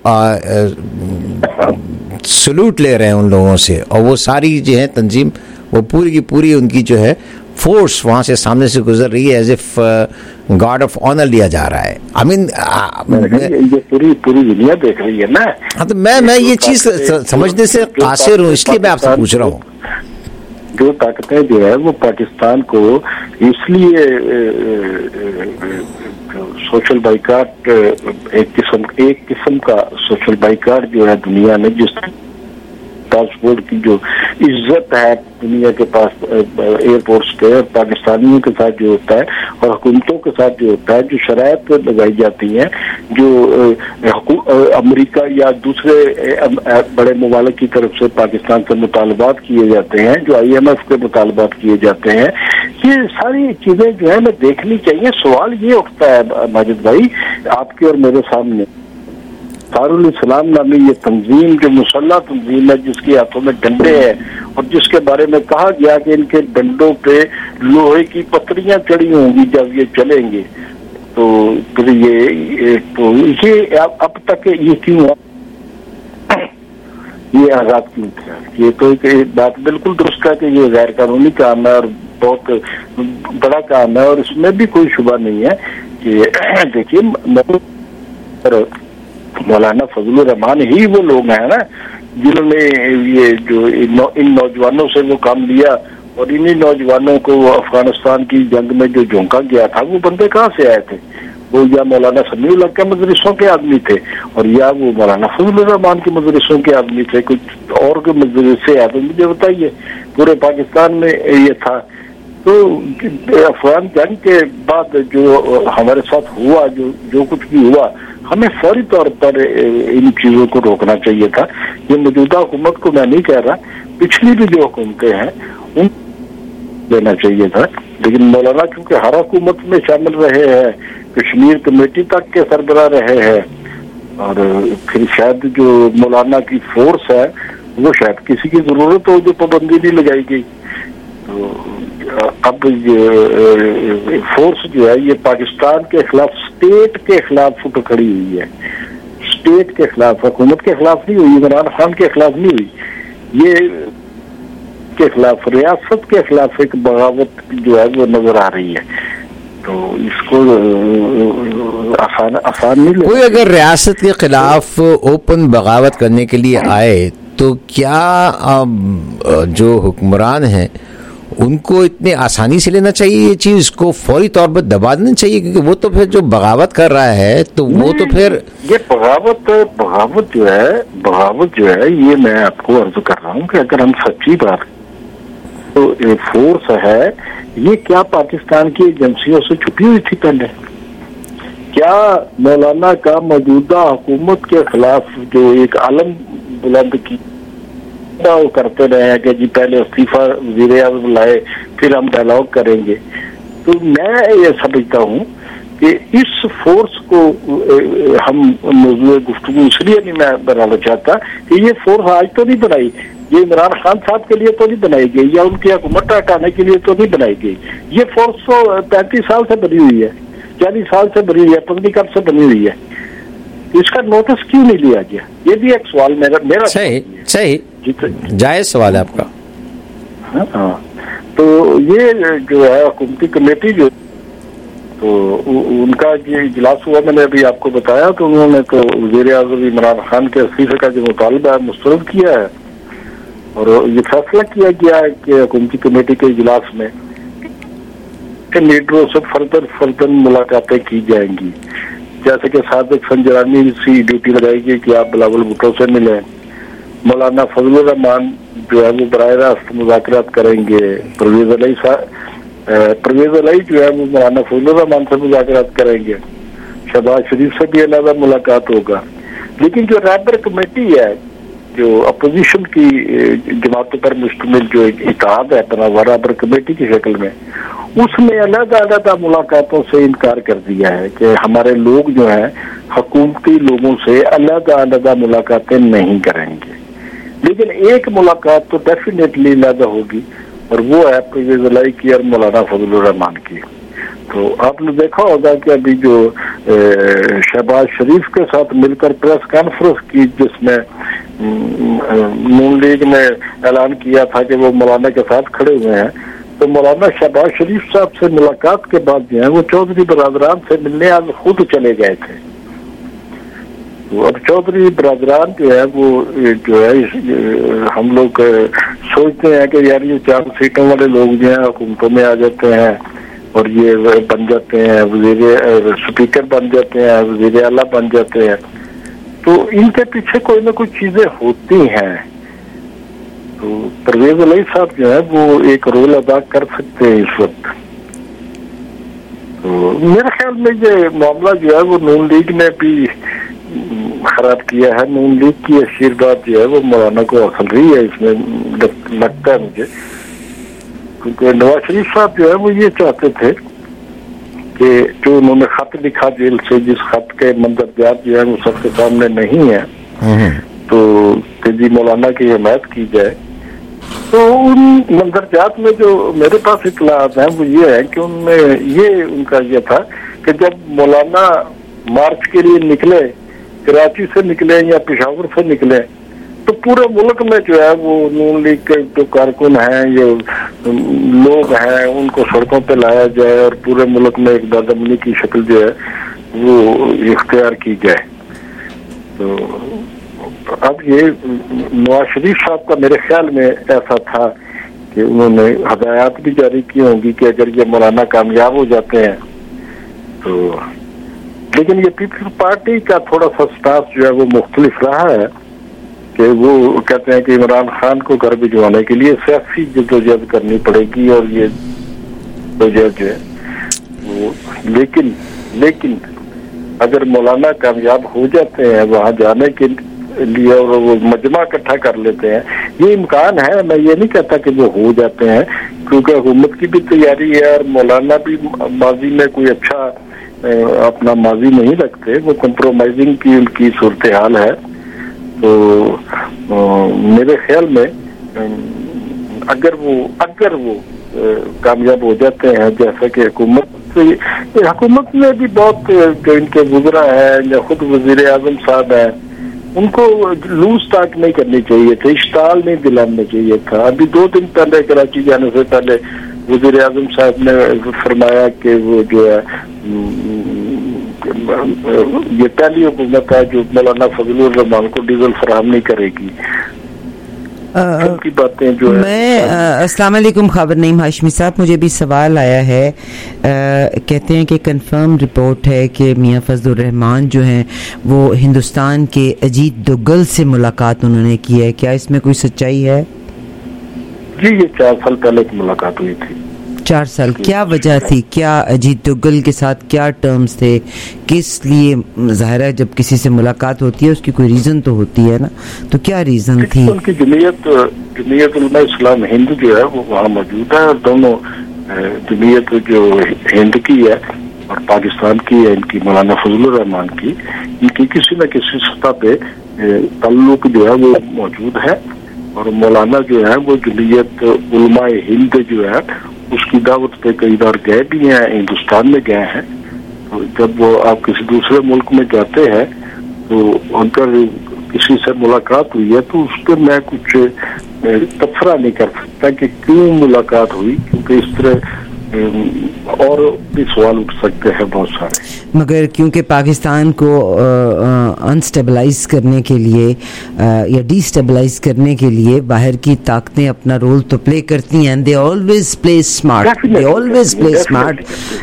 سلوٹ لے رہے ہیں ان لوگوں سے، اور وہ ساری جو ہے تنظیم وہ پوری کی پوری ان کی جو ہے فورس وہاں سے سامنے سے گزر رہی ہے، as of guard of honour لیا جا رہا ہے. یہ پوری دنیا دیکھ رہی ہے نا. ہاں تو میں یہ چیز سمجھنے سے قاصر ہوں، اس لیے میں آپ سے پوچھ رہا ہوں. جو طاقتیں جو ہے وہ پاکستان کو اس لیے سوشل بائیکاٹ، ایک قسم کا سوشل بائیکاٹ جو ہے دنیا میں، جس ٹرانسپورٹ کی جو عزت ہے دنیا کے پاس ایئرپورٹس کے، پاکستانیوں کے ساتھ جو ہوتا ہے اور حکومتوں کے ساتھ جو ہوتا ہے، جو شرائط لگائی جاتی ہیں، جو امریکہ یا دوسرے بڑے ممالک کی طرف سے پاکستان سے مطالبات کیے جاتے ہیں، جو IMF کے مطالبات کیے جاتے ہیں، یہ ساری چیزیں جو ہے ہمیں دیکھنی چاہیے. سوال یہ اٹھتا ہے ماجد بھائی آپ کے اور میرے سامنے، دارالاسلام نامی یہ تنظیم جو مسلح تنظیم ہے، جس کے ہاتھوں میں ڈنڈے ہیں اور جس کے بارے میں کہا گیا کہ ان کے ڈنڈوں پہ لوہے کی پتریاں چڑھی ہوں گی جب یہ چلیں گے، تو پھر یہ اب تک یہ کیوں یہ آزاد کیوں تھا؟ یہ تو ایک بات بالکل درست ہے کہ یہ غیر قانونی کام ہے اور بہت بڑا کام ہے، اور اس میں بھی کوئی شبہ نہیں ہے کہ دیکھیے مولانا فضل الرحمان ہی وہ لوگ ہیں نا جنہوں نے یہ جو ان نوجوانوں سے وہ کام لیا، اور انہی نوجوانوں کو افغانستان کی جنگ میں جو جھونکا گیا تھا، وہ بندے کہاں سے آئے تھے؟ وہ یا مولانا سمیع اللہ کے مدرسوں کے آدمی تھے، اور یا وہ مولانا فضل الرحمان کے مدرسوں کے آدمی تھے، کچھ اور کے مدرسے آتے. مجھے بتائیے پورے پاکستان میں یہ تھا. تو افغان جنگ کے بعد جو ہمارے ساتھ ہوا، جو کچھ بھی ہوا، ہمیں فوری طور پر ان چیزوں کو روکنا چاہیے تھا. یہ موجودہ حکومت کو میں نہیں کہہ رہا، پچھلی بھی جو حکومتیں ہیں ان دینا چاہیے تھا. لیکن مولانا کیونکہ ہر حکومت میں شامل رہے ہیں، کشمیر کمیٹی تک کے سربراہ رہے ہیں، اور پھر شاید جو مولانا کی فورس ہے وہ شاید کسی کی ضرورت ہو جو پابندی نہیں لگائی گئی. تو اب یہ فورس جو ہے یہ پاکستان کے خلاف، اسٹیٹ کے خلاف اٹھ کھڑی ہوئی ہے. اسٹیٹ کے خلاف، حکومت کے خلاف نہیں ہوئی، عمران خان کے خلاف نہیں ہوئی، یہ کے خلاف، ریاست کے خلاف ایک بغاوت جو ہے وہ نظر آ رہی ہے. تو اس کو آسان نہیں لے. کوئی اگر ریاست کے خلاف اوپن بغاوت کرنے کے لیے آئے تو کیا جو حکمران ہیں ان کو اتنے آسانی سے لینا چاہیے؟ یہ چیز کو فوری طور پر دبا دینا چاہیے، کیونکہ وہ تو پھر جو بغاوت کر رہا ہے تو وہ تو پھر یہ بغاوت جو ہے یہ میں آپ کو عرض کر رہا ہوں کہ اگر ہم سچی بات تو فورس ہے یہ کیا پاکستان کی ایجنسیوں سے چھپی ہوئی تھی پہلے؟ کیا مولانا کا موجودہ حکومت کے خلاف جو ایک علم بلند کی وہ کرتے رہے ہیں کہ جی پہلے استعفیٰ وزیر اعظم لائے پھر ہم ڈائلاگ کریں گے؟ تو میں یہ سمجھتا ہوں کہ اس فورس کو ہم موضوع گفتگو اس لیے نہیں میں بنانا چاہتا کہ یہ فورس آج تو نہیں بنائی، یہ عمران خان صاحب کے لیے تو نہیں بنائی گئی یا ان کی حکومت ہٹانے کے لیے تو نہیں بنائی گئی. یہ فورس تو 35 سال سے بنی ہوئی ہے. 40 साल से बनी हुई है, पता नहीं कब से बनी हुई है, इसका नोटिस क्यों नहीं लिया गया? ये भी एक सवाल मेरा सही जायज सवाल है आपका। हाँ, तो ये जो है हुकूमती कमेटी जो, तो उनका जो इजलास हुआ मैंने अभी आपको बताया, तो उन्होंने तो वज़ीर-ए-आज़म इमरान खान के इस्तीफे का जो मुतालबा है मुस्तरद किया है, और ये फैसला किया गया है कि हुकूमती कमेटी के इजलास में लीडरों से फर्दर मुलाकातें की जाएंगी। जैसे कि सादिक संजरानी सी ड्यूटी लगाएगी कि आप बिलावल भुट्टो से मिलें, मौलाना फजलुर रहमान जो है वो बराह रास्त मुज़ाकरात करेंगे, परवेज़ अली जो है वो मौलाना फजलुर रहमान से मुज़ाकरात करेंगे, शहबाज शरीफ से भी अलग मुलाकात होगा। लेकिन जो रहबर कमेटी है, जो अपोजिशन की जमातों पर मुश्तमिल जो इत्तेहाद है बना हुआ रहबर कमेटी की शक्ल में, उसने अलग मुलाकातों से इनकार कर दिया है कि हमारे लोग जो हैं हुकूमती लोगों से अलग मुलाकातें नहीं करेंगे। लेकिन एक मुलाकात तो डेफिनेटली अलग होगी, और वो है परवेज़ अली की और मौलाना फजलुर रहमान की। तो आपने देखा होगा कि अभी जो शहबाज शरीफ के साथ मिलकर प्रेस कॉन्फ्रेंस की, जिसमें नून लीग ने ऐलान किया था कि वो मौलाना के साथ खड़े हुए हैं, तो मौलाना शहबाज शरीफ साहब से मुलाकात के बाद जो है वो चौधरी बरादरान से मिलने आज खुद चले गए थे। तो अब चौधरी बरादरान जो है वो जो है हम लोग सोचते हैं कि यार ये 4 सीटों वाले लोग जो है हुकूमतों में आ जाते हैं और ये बन जाते हैं वज़ीर स्पीकर बन जाते हैं, वज़ीर आला बन जाते हैं, तो इनके पीछे कोई ना कोई चीजें होती हैं। तो परवेज़ अली साहब जो है वो एक रोल अदा कर सकते हैं इस वक्त। तो मेरे ख्याल में ये मामला जो है वो नून लीग ने भी खराब किया है। नून लीग की आशीर्वाद जो है वो मौलाना को हासिल रही है, इसमें लगता है मुझे, क्योंकि नवाज शरीफ साहब जो है वो ये चाहते थे कि जो उन्होंने खत लिखा जेल से, जिस खत के मंजरजात जो है वो सबके सामने नहीं है, तो कि जी मौलाना की हिमायत की जाए। तो उन मंजरजात में जो मेरे पास इत्तलात हैं वो ये है कि उनमें ये उनका ये था कि जब मौलाना मार्च के लिए निकले, कराची से निकले या पेशावर से निकले, तो पूरे मुल्क में जो है वो नून लीग के जो कारकुन हैं, ये लोग हैं, उनको सड़कों पे लाया जाए और पूरे मुल्क में एक दादमनी की शक्ल जो है वो इख्तियार की जाए। तो अब ये नवाज शरीफ साहब का मेरे ख्याल में ऐसा था कि उन्होंने हदायत भी जारी की होंगी कि अगर ये मौलाना कामयाब हो जाते हैं तो, लेकिन ये पीपल्स पार्टी का थोड़ा सा स्टाफ जो है वो मुख्तलिफ रहा है कि वो कहते हैं कि इमरान खान को घर भिजवाने के लिए सियासी जद्दोजहद करनी पड़ेगी और ये जद्दोजहद जो है वो, लेकिन अगर मौलाना कामयाब हो जाते हैं वहां जाने के लिए और वो मजमा इकट्ठा कर लेते हैं, ये इम्कान है। मैं ये नहीं कहता कि वो हो जाते हैं, क्योंकि हुकूमत की भी तैयारी है और मौलाना भी माजी में कोई अच्छा अपना माजी नहीं रखते, वो कंप्रोमाइजिंग की उनकी सूरत हाल है। तो मेरे ख्याल में अगर वो कामयाब हो जाते हैं, जैसा कि हुकूमत में भी बहुत जो इनके गुजरा है या खुद वज़ीर-ए-आज़म साहब हैं, उनको लूज स्टार्ट नहीं करनी चाहिए थे, इश्ताल नहीं दिलाना चाहिए था। अभी 2 दिन पहले कराची जाने से पहले वज़ीर-ए-आज़म साहब ने फरमाया कि वो जो है ये पहली हुकूमत है जो मौलाना फजलुर रहमान को डीजल फराहम नहीं करेगी। की बातें जो है। अस्सलाम वालेकुम खबर नहीं हाशमी साहब, मुझे भी सवाल आया है। कहते हैं कि कंफर्म रिपोर्ट है कि मियां फजलुर रहमान जो हैं वो हिंदुस्तान के अजीत दोगल से मुलाकात उन्होंने की है, क्या इसमें कोई सच्चाई है? जी ये 4 साल पहले की मुलाकात हुई थी। 4 साल, क्या वजह थी? क्या अजीत दोगल के साथ क्या टर्म्स थे? किस लिए? ज़ाहिर है जब किसी से मुलाकात होती है उसकी कोई रीजन तो होती है ना, तो क्या रीजन थी? उनकी जमीयत उलमा इस्लाम हिंद जो है वो वहाँ मौजूद है, और दोनों जमीयत जो हिंद की है और पाकिस्तान की है, इनकी मौलाना फजलुर रहमान की, इनकी किसी न किसी सतह पे ताल्लुक जो है वो मौजूद है। और मौलाना जो है वो जमीयत उलमा हिंद जो है उसकी दावत पे कई बार गए भी हैं, हिंदुस्तान में गए हैं। जब वो आप किसी दूसरे मुल्क में जाते हैं तो अगर किसी से मुलाकात हुई है तो उस पर मैं कुछ तबसरा नहीं कर सकता कि क्यों मुलाकात हुई, क्योंकि इस तरह और भी सवाल उठ सकते हैं बहुत सारे। मगर क्योंकि पाकिस्तान को अनस्टेबलाइज करने के लिए या डिस्टेबलाइज करने के लिए बाहर की ताकतें अपना रोल तो प्ले करती हैं, they always play smart, they always play smart.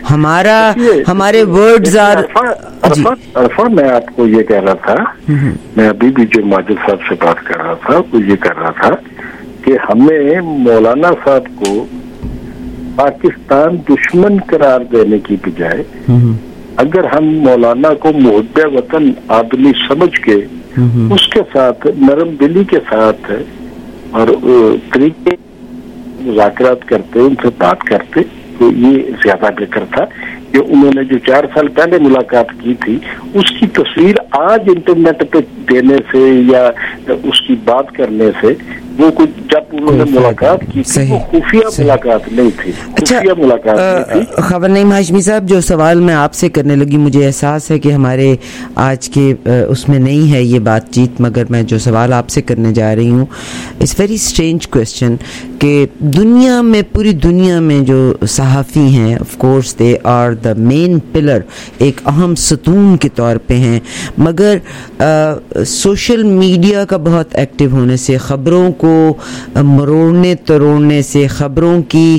हमारे वर्ड्स आर अरफा, मैं आपको ये कह रहा था, मैं अभी भी जो माजिद साहब से बात कर रहा था वो ये कर रहा था कि हमें मौलाना साहब को पाकिस्तान दुश्मन करार देने की बजाय अगर हम मौलाना को मुहब्बे वतन आदमी समझ के उसके साथ नरम दिली के साथ और तरीके मुज़ाकरात करते, उनसे बात करते तो ये ज्यादा बेहतर था कि उन्होंने जो 4 साल पहले मुलाकात की थी उसकी तस्वीर आज इंटरनेट पे देने से या उसकी बात करने से वो कुछ, जब उन्होंने मुलाकात की थी वो खुफिया मुलाकात नहीं थी, खुफिया मुलाकात नहीं थी। खबर नहीं हाशमी साहब, जो सवाल मैं आपसे करने लगी, मुझे एहसास है कि हमारे आज के उसमें नहीं है ये बातचीत, मगर मैं जो सवाल आपसे करने जा रही हूँ, इट्स वेरी स्ट्रेंज क्वेश्चन कि दुनिया में, पूरी दुनिया में जो सहाफ़ी हैं, of course they are the main pillar, एक अहम सतून के तौर पे हैं, मगर सोशल मीडिया का बहुत एक्टिव होने से, ख़बरों को मरोड़ने तरोड़ने से, ख़बरों की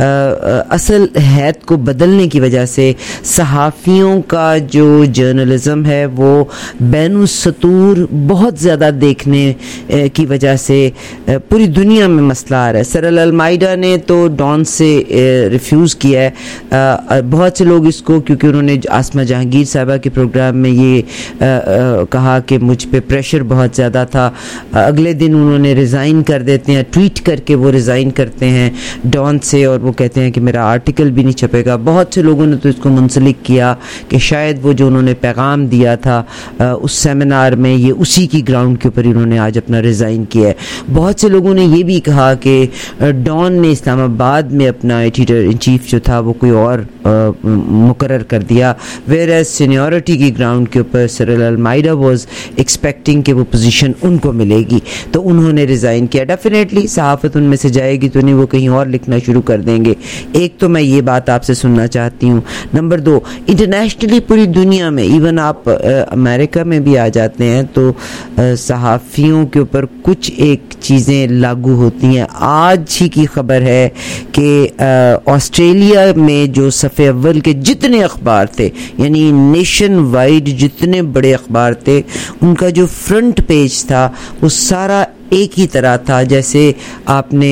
असल हैत को बदलने की वजह से सहाफ़ियों का जो जर्नलिज़म है वो बैनुस्सतूर बहुत ज़्यादा देखने की वजह से पूरी दुनिया में मसला आ रहा है। सरल अलमाइडा ने तो डॉन से रिफ्यूज़ किया है, बहुत से लोग इसको, क्योंकि उन्होंने आसमा जहांगीर साहबा के प्रोग्राम में ये कहा कि मुझ पे प्रेशर बहुत ज़्यादा था, अगले दिन उन्होंने रिज़ाइन कर देते हैं, ट्वीट करके वो रिज़ाइन करते हैं डॉन से, और वो कहते हैं कि मेरा आर्टिकल भी नहीं छपेगा। बहुत से लोगों ने तो इसको मुंसलिक किया कि शायद वो जो उन्होंने पैगाम दिया था उस सेमिनार में, ये उसी की ग्राउंड के ऊपर उन्होंने आज अपना रिज़ाइन किया है। बहुत से लोगों ने ये भी कहा कि डॉन ने इस्लामाबाद में अपना एडिटर इन चीफ जो था वो कोई और मुकर्रर कर दिया, वेयर एज सीनियरिटी की ग्राउंड के ऊपर सरल अलमाइडा वाज एक्सपेक्टिंग कि वो पोजीशन उनको मिलेगी, तो उन्होंने रिज़ाइन किया। डेफिनेटली सहाफ़त उनमें से जाएगी तो नहीं, वो कहीं और लिखना शुरू कर देंगे। एक तो मैं ये बात आपसे सुनना चाहती हूँ। नंबर 2, इंटरनेशनली पूरी दुनिया में, इवन आप अमेरिका में भी आ जाते हैं तो सहाफ़ियों के ऊपर कुछ एक चीज़ें लागू होती हैं। आज ही की खबर है कि ऑस्ट्रेलिया में जो सफ़े अव्वल के जितने अखबार थे, यानी नेशन वाइड जितने बड़े अखबार थे, उनका जो फ्रंट पेज था वो सारा एक ही तरह था जैसे आपने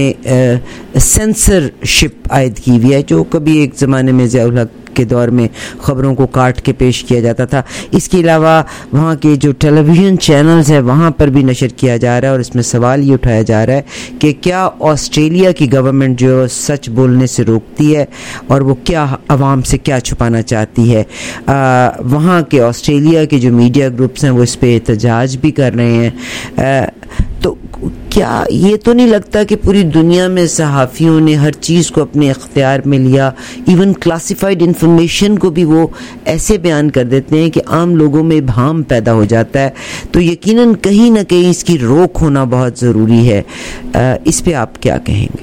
सेंसरशिप आयद की हुई है, जो कभी एक ज़माने में ज़िया-उल हक के दौर में ख़बरों को काट के पेश किया जाता था। इसके अलावा वहाँ के जो टेलीविज़न चैनल्स हैं वहाँ पर भी नशर किया जा रहा है, और इसमें सवाल ये उठाया जा रहा है कि क्या ऑस्ट्रेलिया की गवर्नमेंट जो है सच बोलने से रोकती है, और वो क्या आवाम से क्या छुपाना चाहती है। वहाँ के ऑस्ट्रेलिया के जो मीडिया ग्रुप्स हैं वो इस पर एहतजाज भी कर रहे हैं। तो क्या ये तो नहीं लगता कि पूरी दुनिया में सहाफ़ियों ने हर चीज़ को अपने इख्तियार में लिया, इवन क्लासिफाइड इंफॉर्मेशन को भी वो ऐसे बयान कर देते हैं कि आम लोगों में भ्रम पैदा हो जाता है। तो यकीनन कहीं ना कहीं इसकी रोक होना बहुत ज़रूरी है। इस पे आप क्या कहेंगे?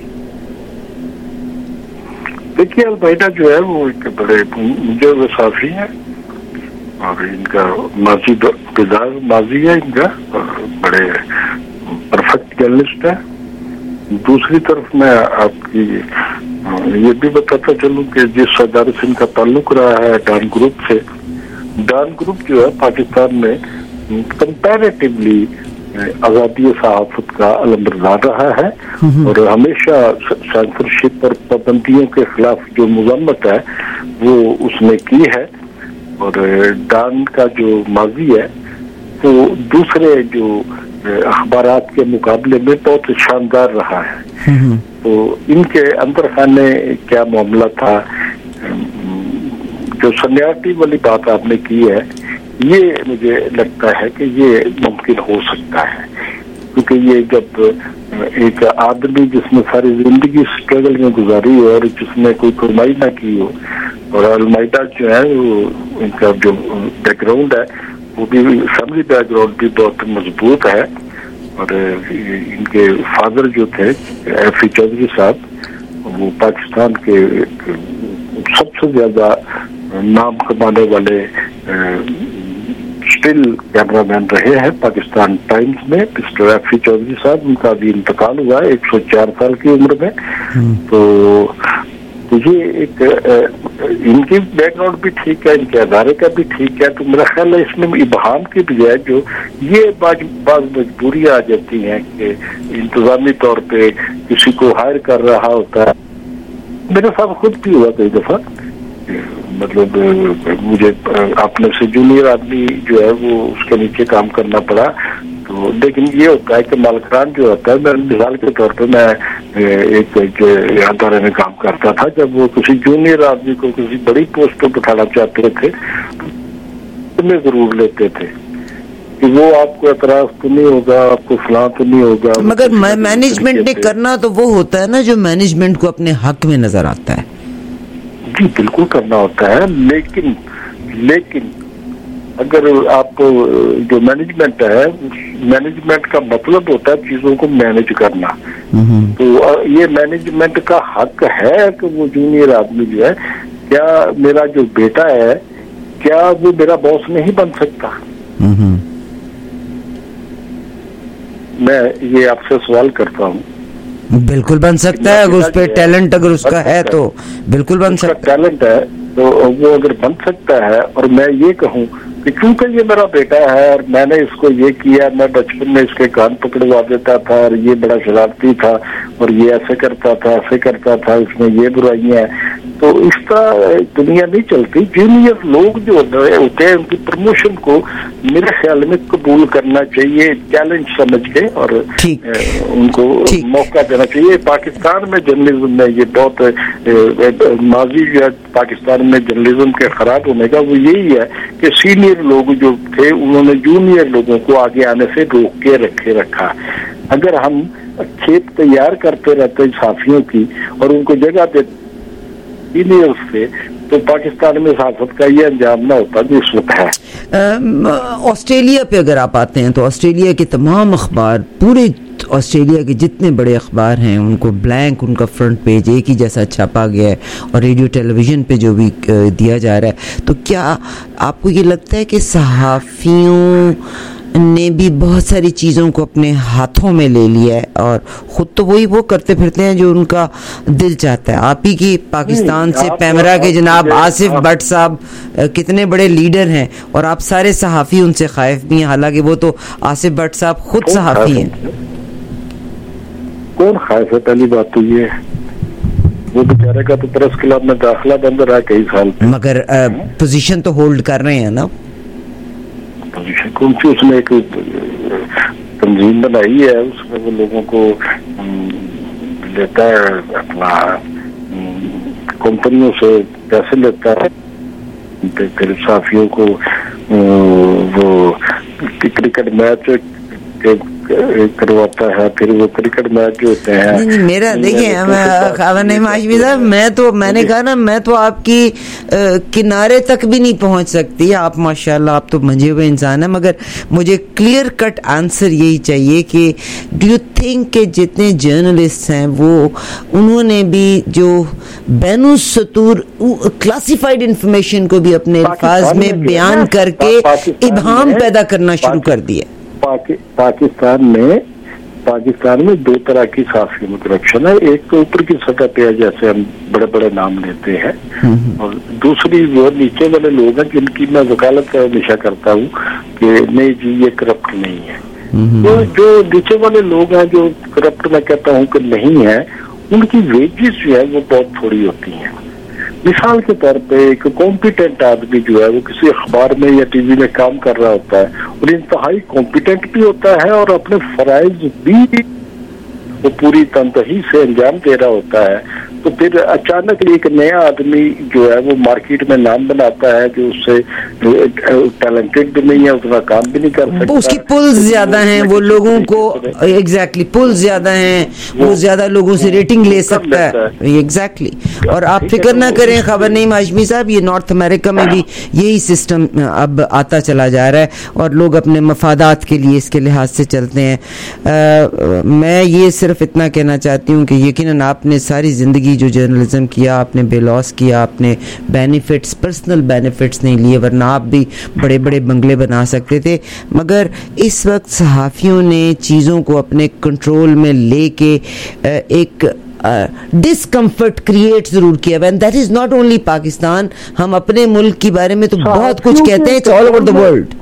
देखिए, अलमाइडा जो है वो एक बड़े मुझे सहाफ़ी है और इनका माजी है इनका, बड़े परफेक्ट जर्नलिस्ट है। दूसरी तरफ मैं आपकी ये भी बताता चलूं कि जिस अदारे से इनका ताल्लुक रहा है डान ग्रुप से, डान ग्रुप जो है पाकिस्तान में कंपैरेटिवली आज़ादी सहाफ़त का अलमबरदार रहा है और हमेशा सेंसरशिप और पाबंदियों के खिलाफ जो मुज़म्मत है वो उसने की है। और डान का जो माजी है तो दूसरे जो अखबारात के मुकाबले में बहुत शानदार रहा है। तो इनके अंदर खाने क्या मामला था, जो सीनियरिटी वाली बात आपने की है, ये मुझे लगता है कि ये मुमकिन हो सकता है, क्योंकि ये जब एक आदमी जिसने सारी जिंदगी स्ट्रगल में गुजारी हो और जिसने कोई कमाई ना की हो और अलमाइदा जो है वो इनका जो बैकग्राउंड है वो भी फैमिली बैकग्राउंड भी बहुत मजबूत है। और इनके फादर जो थे एफ चौधरी साहब, वो पाकिस्तान के सबसे ज्यादा नाम कमाने वाले स्टिल कैमरामैन रहे हैं पाकिस्तान टाइम्स में, मिस्टर एफ चौधरी साहब। उनका अभी इंतकाल हुआ है 104 साल की उम्र में। तो ये एक इनकी बैकग्राउंड भी ठीक है, इनके अदारे का भी ठीक है। तो मेरा ख्याल है इसमें इबहाम की बजाय जो ये बाज मजबूरियां आ जाती हैं कि इंतजामी तौर पे किसी को हायर कर रहा होता है। मेरे साथ खुद भी हुआ कई दफा, मतलब मुझे अपने से जूनियर आदमी जो है वो उसके नीचे काम करना पड़ा। तो लेकिन ये होता है कि मालकान जो होता है, मैं मिसाल के तौर पे मैं एक अदारे में काम करता था, जब वो किसी जूनियर आदमी को किसी बड़ी पोस्ट पर बिठाना चाहते थे तो मैं जरूर लेते थे कि वो आपको एतराज तो नहीं होगा, आपको फलां तो नहीं होगा। मगर मैनेजमेंट ने करना तो वो होता है ना जो मैनेजमेंट को अपने हक में नजर आता है। जी बिल्कुल करना होता है, लेकिन अगर आप जो मैनेजमेंट है, मैनेजमेंट का मतलब होता है चीजों को मैनेज करना। तो ये मैनेजमेंट का हक है कि वो जूनियर आदमी जो है, क्या मेरा जो बेटा है क्या वो मेरा बॉस नहीं बन सकता? मैं ये आपसे सवाल करता हूँ। बिल्कुल बन सकता है, अगर उस पे टैलेंट अगर उसका है तो बिल्कुल बन सकता है। टैलेंट है तो वो अगर बन सकता है। और मैं ये कहूँ कि क्योंकि ये मेरा बेटा है और मैंने इसको ये किया, मैं बचपन में इसके कान पकड़वा देता था और ये बड़ा शरारती था और ये ऐसे करता था, इसमें ये बुराइयां हैं, तो इसका दुनिया नहीं चलती। जूनियर लोग जो होते हैं उनकी प्रमोशन को मेरे ख्याल में कबूल करना चाहिए, चैलेंज समझ के, और उनको मौका देना चाहिए। पाकिस्तान में जर्नलिज्म में ये बहुत माजी जो है पाकिस्तान में जर्नलिज्म के खराब होने का वो यही है कि सीनियर लोग जो थे उन्होंने जूनियर लोगों को आगे आने से रोक के रखा। अगर हम खेत तैयार करते रहते साफियों की और उनको जगह देते सीनियर्स से, तो पाकिस्तान में सियासत का ये अंजाम ना होता जो इस वक्त है। ऑस्ट्रेलिया पे अगर आप आते हैं तो ऑस्ट्रेलिया के तमाम अखबार, पूरे ऑस्ट्रेलिया के जितने बड़े अखबार हैं उनको ब्लैंक, उनका फ्रंट पेज एक ही जैसा छापा गया है, और रेडियो टेलीविज़न पे जो भी दिया जा रहा है। तो क्या आपको ये लगता है कि सहाफ़ियों ने भी बहुत सारी चीज़ों को अपने हाथों में ले लिया है और ख़ुद तो वही वो करते फिरते हैं जो उनका दिल चाहता है? आप ही की पाकिस्तान से पैमरा के जनाब आसिफ भट्ट साहब कितने बड़े लीडर हैं और आप सारे सहाफ़ी उनसे खाइफ भी हैं, हालांकि वो तो आसिफ भट्ट साहब खुद सहाफ़ी हैं। कौन खाइफ है? पहली बात तो ये है, वो बेचारे का तो प्रेस क्लब में दाखिला बंद रहा कई साल, मगर पोजीशन तो होल्ड कर रहे हैं ना। पोजीशन कौन सी? उसने एक तंजीम बनाई है, उसमें वो लोगों को लेता है, अपना कंपनियों से पैसे लेता है, फिर साफियों को वो क्रिकेट मैच करवाता है, फिर वो क्रिकेट मैच जो होते हैं। नहीं, मेरा देखिए मैंने कहा ना, मैं तो आपकी किनारे तक भी नहीं पहुंच सकती। आप माशाल्लाह आप तो मंजे हुए इंसान है, मगर मुझे क्लियर कट आंसर यही चाहिए कि डू यू थिंक कि जितने जर्नलिस्ट हैं वो उन्होंने भी जो बैनुस्सतूर क्लासिफाइड इंफॉर्मेशन को भी अपने अल्फाज में बयान करके इबहाम पैदा करना शुरू कर दिया। पाकिस्तान में दो तरह की सहाफ़ी में करप्शन है। एक तो ऊपर की सतह पे है, जैसे हम बड़े बड़े नाम लेते हैं, और दूसरी वो नीचे वाले लोग हैं जिनकी मैं वकालत हमेशा करता हूँ कि नहीं जी ये करप्ट नहीं है। तो जो नीचे वाले लोग हैं जो करप्ट मैं कहता हूँ कि नहीं है, उनकी वेजेस जो है वो बहुत थोड़ी होती हैं। मिसाल के तौर पे एक कॉम्पिटेंट आदमी जो है वो किसी अखबार में या टीवी में काम कर रहा होता है और इंतहाई कॉम्पिटेंट भी होता है और अपने फराइज भी वो पूरी तनतही से अंजाम दे रहा होता है, तो फिर अचानक एक नया आदमी जो है वो मार्केट में नाम बनाता है, जो उससे टैलेंटेड भी नहीं है, उतना काम भी नहीं कर सकता, उसकी पुल्स ज्यादा हैं, वो लोगों को एग्जैक्टली पुल्स ज्यादा हैं, वो ज्यादा लोगों से रेटिंग ले सकता है एग्जैक्टली। और आप फिक्र ना करें खबर नहीं हाशमी साहब, ये नॉर्थ अमेरिका में भी यही सिस्टम अब आता चला जा रहा है और लोग अपने मफादात के लिए इसके लिहाज से चलते हैं। मैं ये सिर्फ इतना कहना चाहती हूँ कि यकीनन आपने सारी जिंदगी जो जर्नलिज्म किया, आपने बेलॉस किया, आपने बेनिफिट्स पर्सनल बेनिफिट्स नहीं लिए, वरना आप भी बड़े बड़े बंगले बना सकते थे। मगर इस वक्त सहाफ़ियों ने चीज़ों को अपने कंट्रोल में लेके एक डिस्कम्फर्ट क्रिएट जरूर किया and that is not only Pakistan. हम अपने मुल्क के बारे में तो बहुत कुछ कहते हैं, it's all over the world.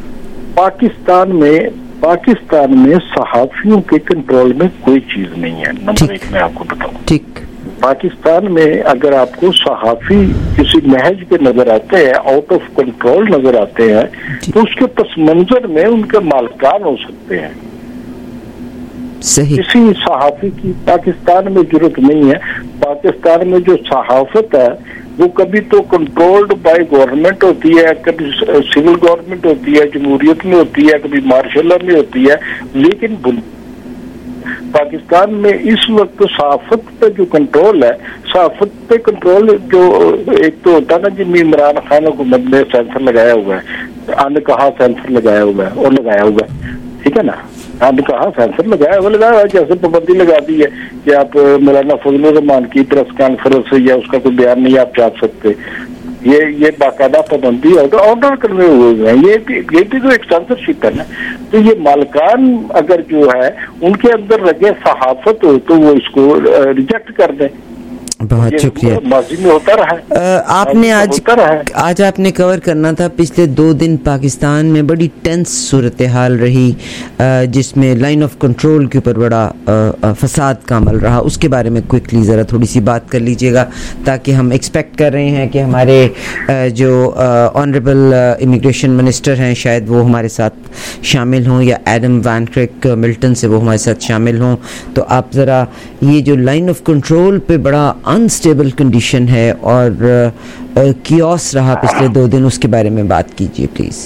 Pakistan में सहाफियों के कंट्रोल में कोई चीज नहीं है। नंबर एक मैं आपको बताऊं, ठीक, पाकिस्तान में अगर आपको सहाफी किसी महज के नजर आते हैं, आउट ऑफ कंट्रोल नजर आते हैं, तो उसके पस मंजर में उनके मालकान हो सकते हैं। सही। किसी सहाफी की पाकिस्तान में जरूरत नहीं है। पाकिस्तान में जो सहाफत है वो कभी तो कंट्रोल्ड बाय गवर्नमेंट होती है, कभी सिविल गवर्नमेंट होती है, जमहूरियत में होती है, कभी मार्शल लॉ में होती है, लेकिन पाकिस्तान में इस वक्त सहाफत पे जो कंट्रोल है, सहाफत पे कंट्रोल जो एक तो होता है ना, जिनमें इमरान खान हुकूमत ने सेंसर लगाया हुआ है, अन कहा सेंसर लगाया हुआ है और लगाया हुआ है, ठीक है ना, अन कहा सेंसर लगाया हुआ है, जैसे पाबंदी लगा दी है कि आप मौलाना फजलुर रहमान की प्रेस कॉन्फ्रेंस या उसका कोई बयान नहीं आप छाप सकते, ये बाकायदा पाबंदी ऑर्डर करने हुए हैं। ये भी तो एक सेंसरशिप है ना। तो ये मालकान अगर जो है उनके अंदर लगे सहाफत हो तो वो इसको रिजेक्ट कर दें। बहुत शुक्रिया। माजी में होता रहा है। आपने आज आपने कवर करना था पिछले 2 दिन पाकिस्तान में बड़ी टेंस सूरत हाल रही, जिसमें लाइन ऑफ कंट्रोल के ऊपर बड़ा फसाद का अमल रहा, उसके बारे में क्विकली ज़रा थोड़ी सी बात कर लीजिएगा, ताकि हम एक्सपेक्ट कर रहे हैं कि हमारे जो ऑनरेबल इमिग्रेशन मिनिस्टर हैं शायद वो हमारे साथ शामिल हों, या एडम वैन क्रिक मिल्टन से वो हमारे साथ शामिल हों। तो आप ज़रा ये जो लाइन ऑफ कंट्रोल पे बड़ा अनस्टेबल कंडीशन है और कियोस रहा पिछले 2 दिन, उसके बारे में बात कीजिए प्लीज।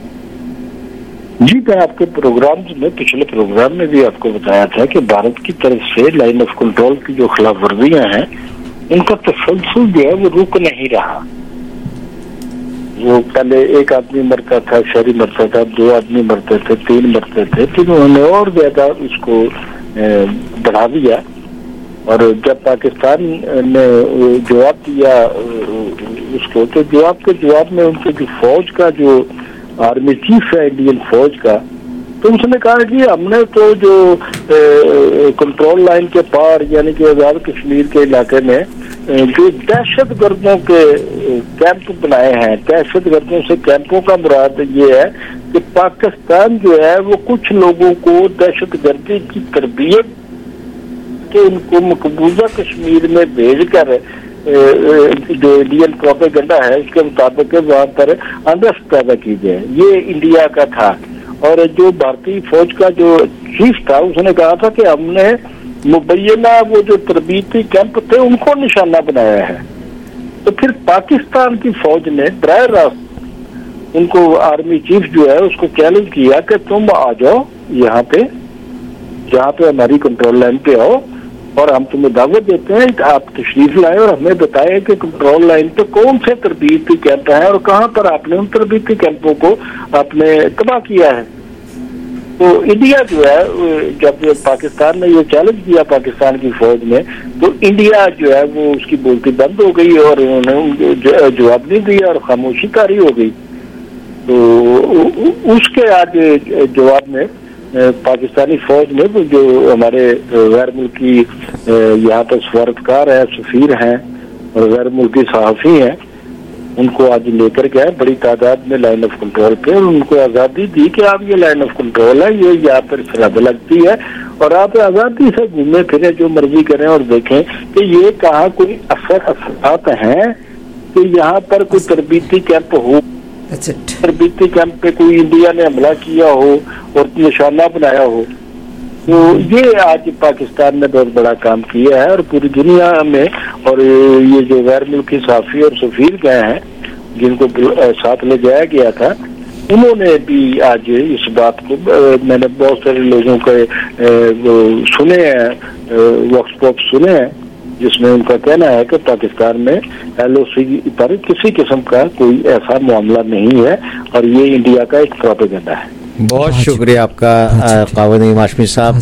जी, मैं आपके प्रोग्राम में पिछले प्रोग्राम में भी आपको बताया था कि भारत की तरफ से लाइन ऑफ कंट्रोल की जो खिलाफ वर्जियां हैं उनका तसलसल जो है वो रुक नहीं रहा। वो पहले एक आदमी मरता था, शहरी मरता था, 2 आदमी मरते थे, 3 मरते थे, फिर उन्होंने और ज्यादा उसको बढ़ा दिया। और जब पाकिस्तान ने जवाब दिया उसको, तो जवाब में उनके जो फौज का जो आर्मी चीफ है इंडियन फौज का, तो उसने कहा कि हमने तो जो कंट्रोल लाइन के पार यानी कि आजाद कश्मीर के इलाके में जो दहशत गर्दों के कैंप बनाए हैं, दहशत गर्दों से कैंपों का मुराद ये है कि पाकिस्तान जो है वो कुछ लोगों को दहशत गर्दी की तरबियत कि उनको मकबूजा कश्मीर में भेजकर जो इंडियन प्रोपेगेंडा है उसके मुताबिक वहां पर अनरेस्ट पैदा की जाए, ये इंडिया का था। और जो भारतीय फौज का जो चीफ था उसने कहा था कि हमने मुबैना वो जो तरबीती कैंप थे उनको निशाना बनाया है। तो फिर पाकिस्तान की फौज ने बराह रास्त उनको आर्मी चीफ जो है उसको चैलेंज किया कि तुम आ जाओ यहाँ पे, जहाँ पे हमारी कंट्रोल लाइन पे आओ और हम तुम्हें दावत देते हैं, आप तशरीफ लाए और हमें बताएं कि कंट्रोल लाइन पे कौन से तरबीती कैंप हैं और कहाँ पर आपने उन तरबीती कैंपों को आपने तबाह किया है। तो इंडिया जो है, जब पाकिस्तान ने ये चैलेंज किया पाकिस्तान की फौज ने, तो इंडिया जो है वो उसकी बोलती बंद हो गई और उन्होंने जवाब नहीं दिया और खामोशी तारी हो गई। तो उसके आज जवाब में पाकिस्तानी फौज ने जो हमारे गैर मुल्की यहाँ पर सफारतकार है, सफीर हैं और गैर मुल्की सहाफ़ी हैं, उनको आज लेकर गए बड़ी तादाद में लाइन ऑफ कंट्रोल पे, और उनको आज़ादी दी कि आप ये लाइन ऑफ कंट्रोल है, ये यहाँ पर सरहद लगती है और आप आज़ादी से घूमे फिरे, जो मर्जी करें और देखें कि ये कहाँ कोई असरात हैं कि यहाँ पर कोई तरबीती कैंप हो, तरबीती कैंप पे कोई इंडिया ने हमला किया हो और निशाना बनाया हो। तो ये आज पाकिस्तान ने बहुत बड़ा काम किया है और पूरी दुनिया में, और ये जो गैर मुल्की सहाफी और सफीर गए हैं जिनको साथ ले जाया गया था, उन्होंने भी आज इस बात को, मैंने बहुत सारे लोगों के सुने हैं, वर्कशॉप सुने हैं जिसमें उनका कहना है कि पाकिस्तान में LOC पर किसी किस्म का कोई ऐसा मामला नहीं है और ये इंडिया का एक प्रोपेगेंडा है। बहुत शुक्रिया आपका कावद नईम हाशमी साहब।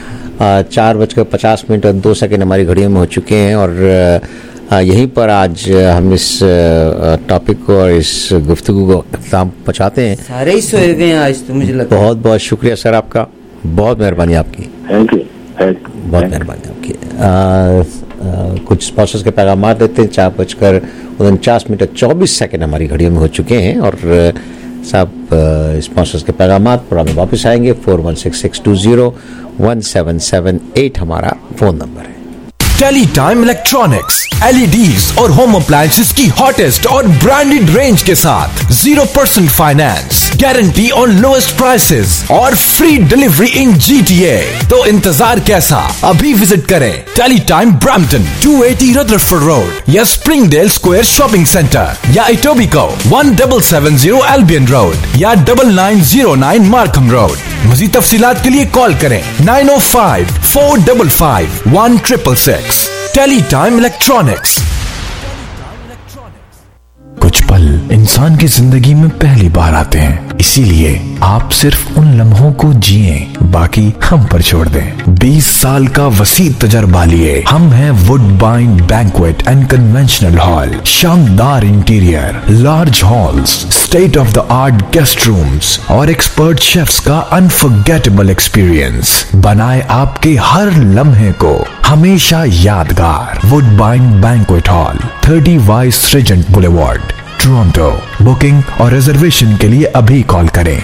4:50 और 2 सेकंड हमारी घड़ियों में हो चुके हैं और यहीं पर आज हम इस टॉपिक को और इस गुफ्तगू को इख्तिताम पहुंचाते हैं। सारे ही सोए गए हैं आज तो मुझे लगता है। बहुत बहुत शुक्रिया सर आपका, बहुत मेहरबानी आपकी। थैंक यू, बहुत मेहरबानी आपकी। कुछ स्पॉन्सर्स के पैगाम देते हैं। 4:49 और 24 सेकंड हमारी घड़ियों में हो चुके हैं और साहब स्पॉन्सर्स के पैगाम पर हमें वापस आएंगे। 4166201778 हमारा फोन नंबर है। टेलीटाइम इलेक्ट्रॉनिक्स, LEDs और होम अप्लायंसेस की हॉटेस्ट और ब्रांडेड रेंज के साथ 0% finance, guarantee on lowest prices और फ्री डिलीवरी इन GTA। तो इंतजार कैसा, अभी विजिट करें टेलीटाइम ब्रैम्पटन 280 रदरफोर्ड रोड या स्प्रिंगडेल स्क्वायर शॉपिंग सेंटर या इटोबिको 1770 एल्बियन रोड या 9909 मार्कम रोड। मज़ीद तफसीलात के लिए कॉल करें 905-455-1666। Teletime electronics. कुछ पल इंसान की जिंदगी में पहली बार आते हैं, इसीलिए आप सिर्फ उन लम्हों को जिए, बाकी हम पर छोड़ दें। 20 साल का वसी तजर्बा लिए हम हैं Woodbine banquet and conventional hall. शानदार interior, large halls, state of the art guest rooms और एक्सपर्ट शेफ्स का अनफॉरगेटेबल एक्सपीरियंस बनाए आपके हर लम्हे को हमेशा यादगार। Woodbine banquet hall, 30 vice regent boulevard, Toronto. Booking और रिजर्वेशन के लिए अभी कॉल करें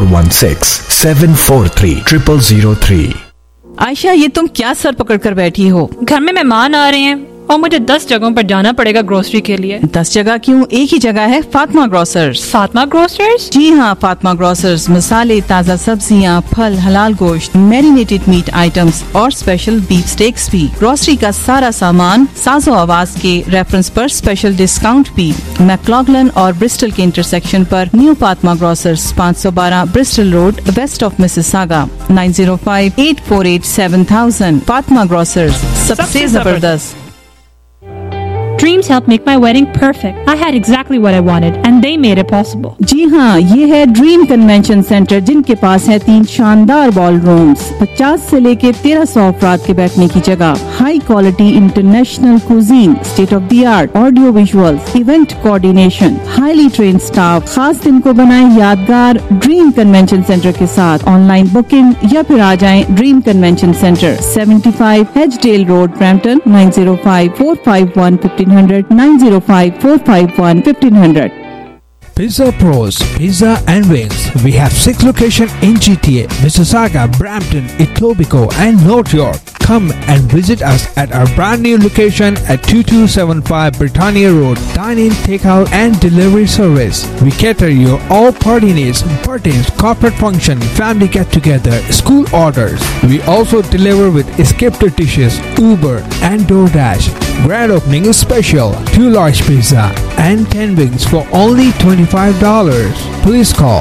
416-743-0003। आयशा, ये तुम क्या सर पकड़ कर बैठी हो? घर में मेहमान आ रहे हैं और मुझे 10 जगहों पर जाना पड़ेगा ग्रोसरी के लिए। 10 जगह क्यों, एक ही जगह है, फातिमा ग्रोसर्स। फातिमा ग्रोसर्स? जी हाँ, फातिमा ग्रोसर्स मसाले, ताज़ा सब्जियाँ, फल, हलाल गोश्त, मैरिनेटेड मीट आइटम्स और स्पेशल बीफ स्टेक्स भी। ग्रोसरी का सारा सामान साजो आवाज के रेफरेंस पर स्पेशल डिस्काउंट भी। मैक्लॉगलन और ब्रिस्टल के इंटरसेक्शन पर new Fatima grocers, 512 Bristol road, west of Mississauga. 905-848-7000। Fatima grocers, सबसे जबरदस्त। Dreams helped make my wedding perfect. I had exactly what I wanted and they made it possible. जी हाँ, ये है ड्रीम कन्वेंशन सेंटर जिनके पास है 3 शानदार बॉल रूम्स, 50 से लेके 1300 अफराद के बैठने की जगह, high quality international cuisine, state of the art audio visuals, event coordination, highly train staff. खास दिन को बनाए यादगार ड्रीम कन्वेंशन सेंटर के साथ। ऑनलाइन बुकिंग या फिर आ जाएं dream convention centre, 75 Hazeldale road, Brampton. 905-451-1500, 905-451-1500. Pizza Pros, Pizza and Wings. We have 6 locations in GTA, Mississauga, Brampton, Etobicoke and North York. Come and visit us at our brand new location at 2275 Britannia Road. Dine-in, takeout and delivery service. We cater your all party needs, birthdays, corporate function, family get-together, school orders. We also deliver with scripted dishes, Uber and DoorDash. Grand opening is special, 2 large pizza and 10 wings for only $25. Please call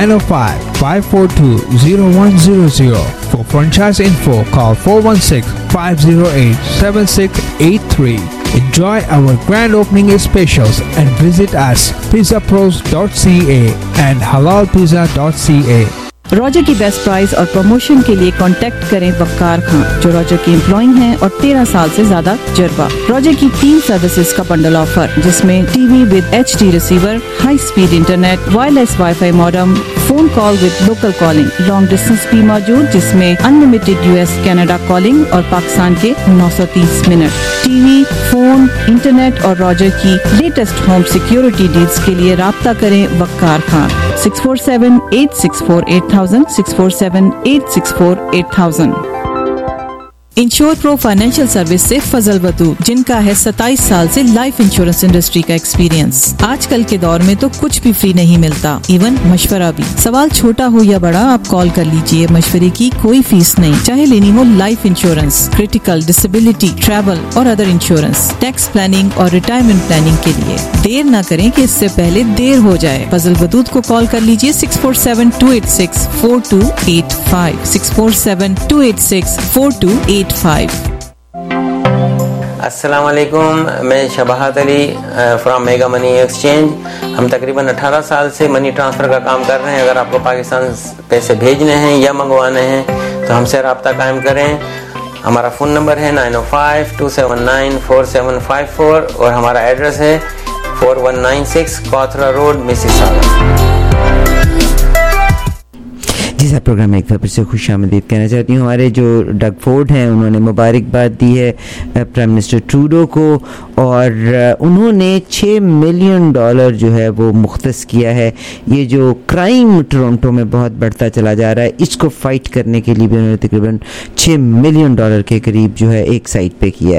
905-542-0100. For franchise info, call 416-508-7683. Enjoy our grand opening specials and visit us pizzapros.ca and halalpizza.ca. Roger की best price और promotion के लिए contact करें वक्कार खान, जो Roger के employ हैं और 13 साल से ज्यादा तजुर्बा। रॉजर की 3 सर्विसेज का बंडल ऑफर, जिसमें TV with HD receiver, high speed internet, wireless wifi modem, phone call with local calling, long distance भी मौजूद जिसमें अनलिमिटेड US कनाडा कॉलिंग और पाकिस्तान के 930 मिनट। टीवी, फोन, इंटरनेट और रॉजर की लेटेस्ट होम सिक्योरिटी डील्स के लिए राब्ता करें Waqar Khan. 647-864-8000, 647-864-8000। Insure pro financial service से फजल वदूद, जिनका है 27 साल से लाइफ इंश्योरेंस इंडस्ट्री का एक्सपीरियंस। आजकल के दौर में तो कुछ भी फ्री नहीं मिलता, इवन मशवरा भी। सवाल छोटा हो या बड़ा, आप कॉल कर लीजिए, मशवरे की कोई फीस नहीं। चाहे लेनी हो life insurance, critical, disability, travel और अदर इंश्योरेंस, टैक्स प्लानिंग और रिटायरमेंट प्लानिंग के लिए देर न करें कि इससे पहले देर हो जाए। फजल वदूद को कॉल कर लीजिए 647-286-4285, 647-286-4285। अस्सलाम वालेकुम, मैं Shabahat Ali from mega money exchange. हम तकरीबन 18 साल से मनी ट्रांसफ़र का काम कर रहे हैं। अगर आपको पाकिस्तान पैसे भेजने हैं या मंगवाने हैं तो हमसे रब्ता कायम करें। हमारा फ़ोन नंबर है 905-279-4754 और हमारा एड्रेस है 4196 कॉथरा रोड, मिसिसागा। जी साहब, प्रोग्राम में एक बार फिर से खुशामदीद कहना चाहती हूँ। हमारे जो डग फोर्ड हैं उन्होंने मुबारकबाद दी है प्राइम मिनिस्टर ट्रूडो को, और उन्होंने $6 मिलियन जो है वो मुख्तस किया है। ये जो क्राइम टोरंटो में बहुत बढ़ता चला जा रहा है, इसको फाइट करने के लिए भी उन्होंने तकरीबन $6 मिलियन के करीब जो है एक साइड पे किया है।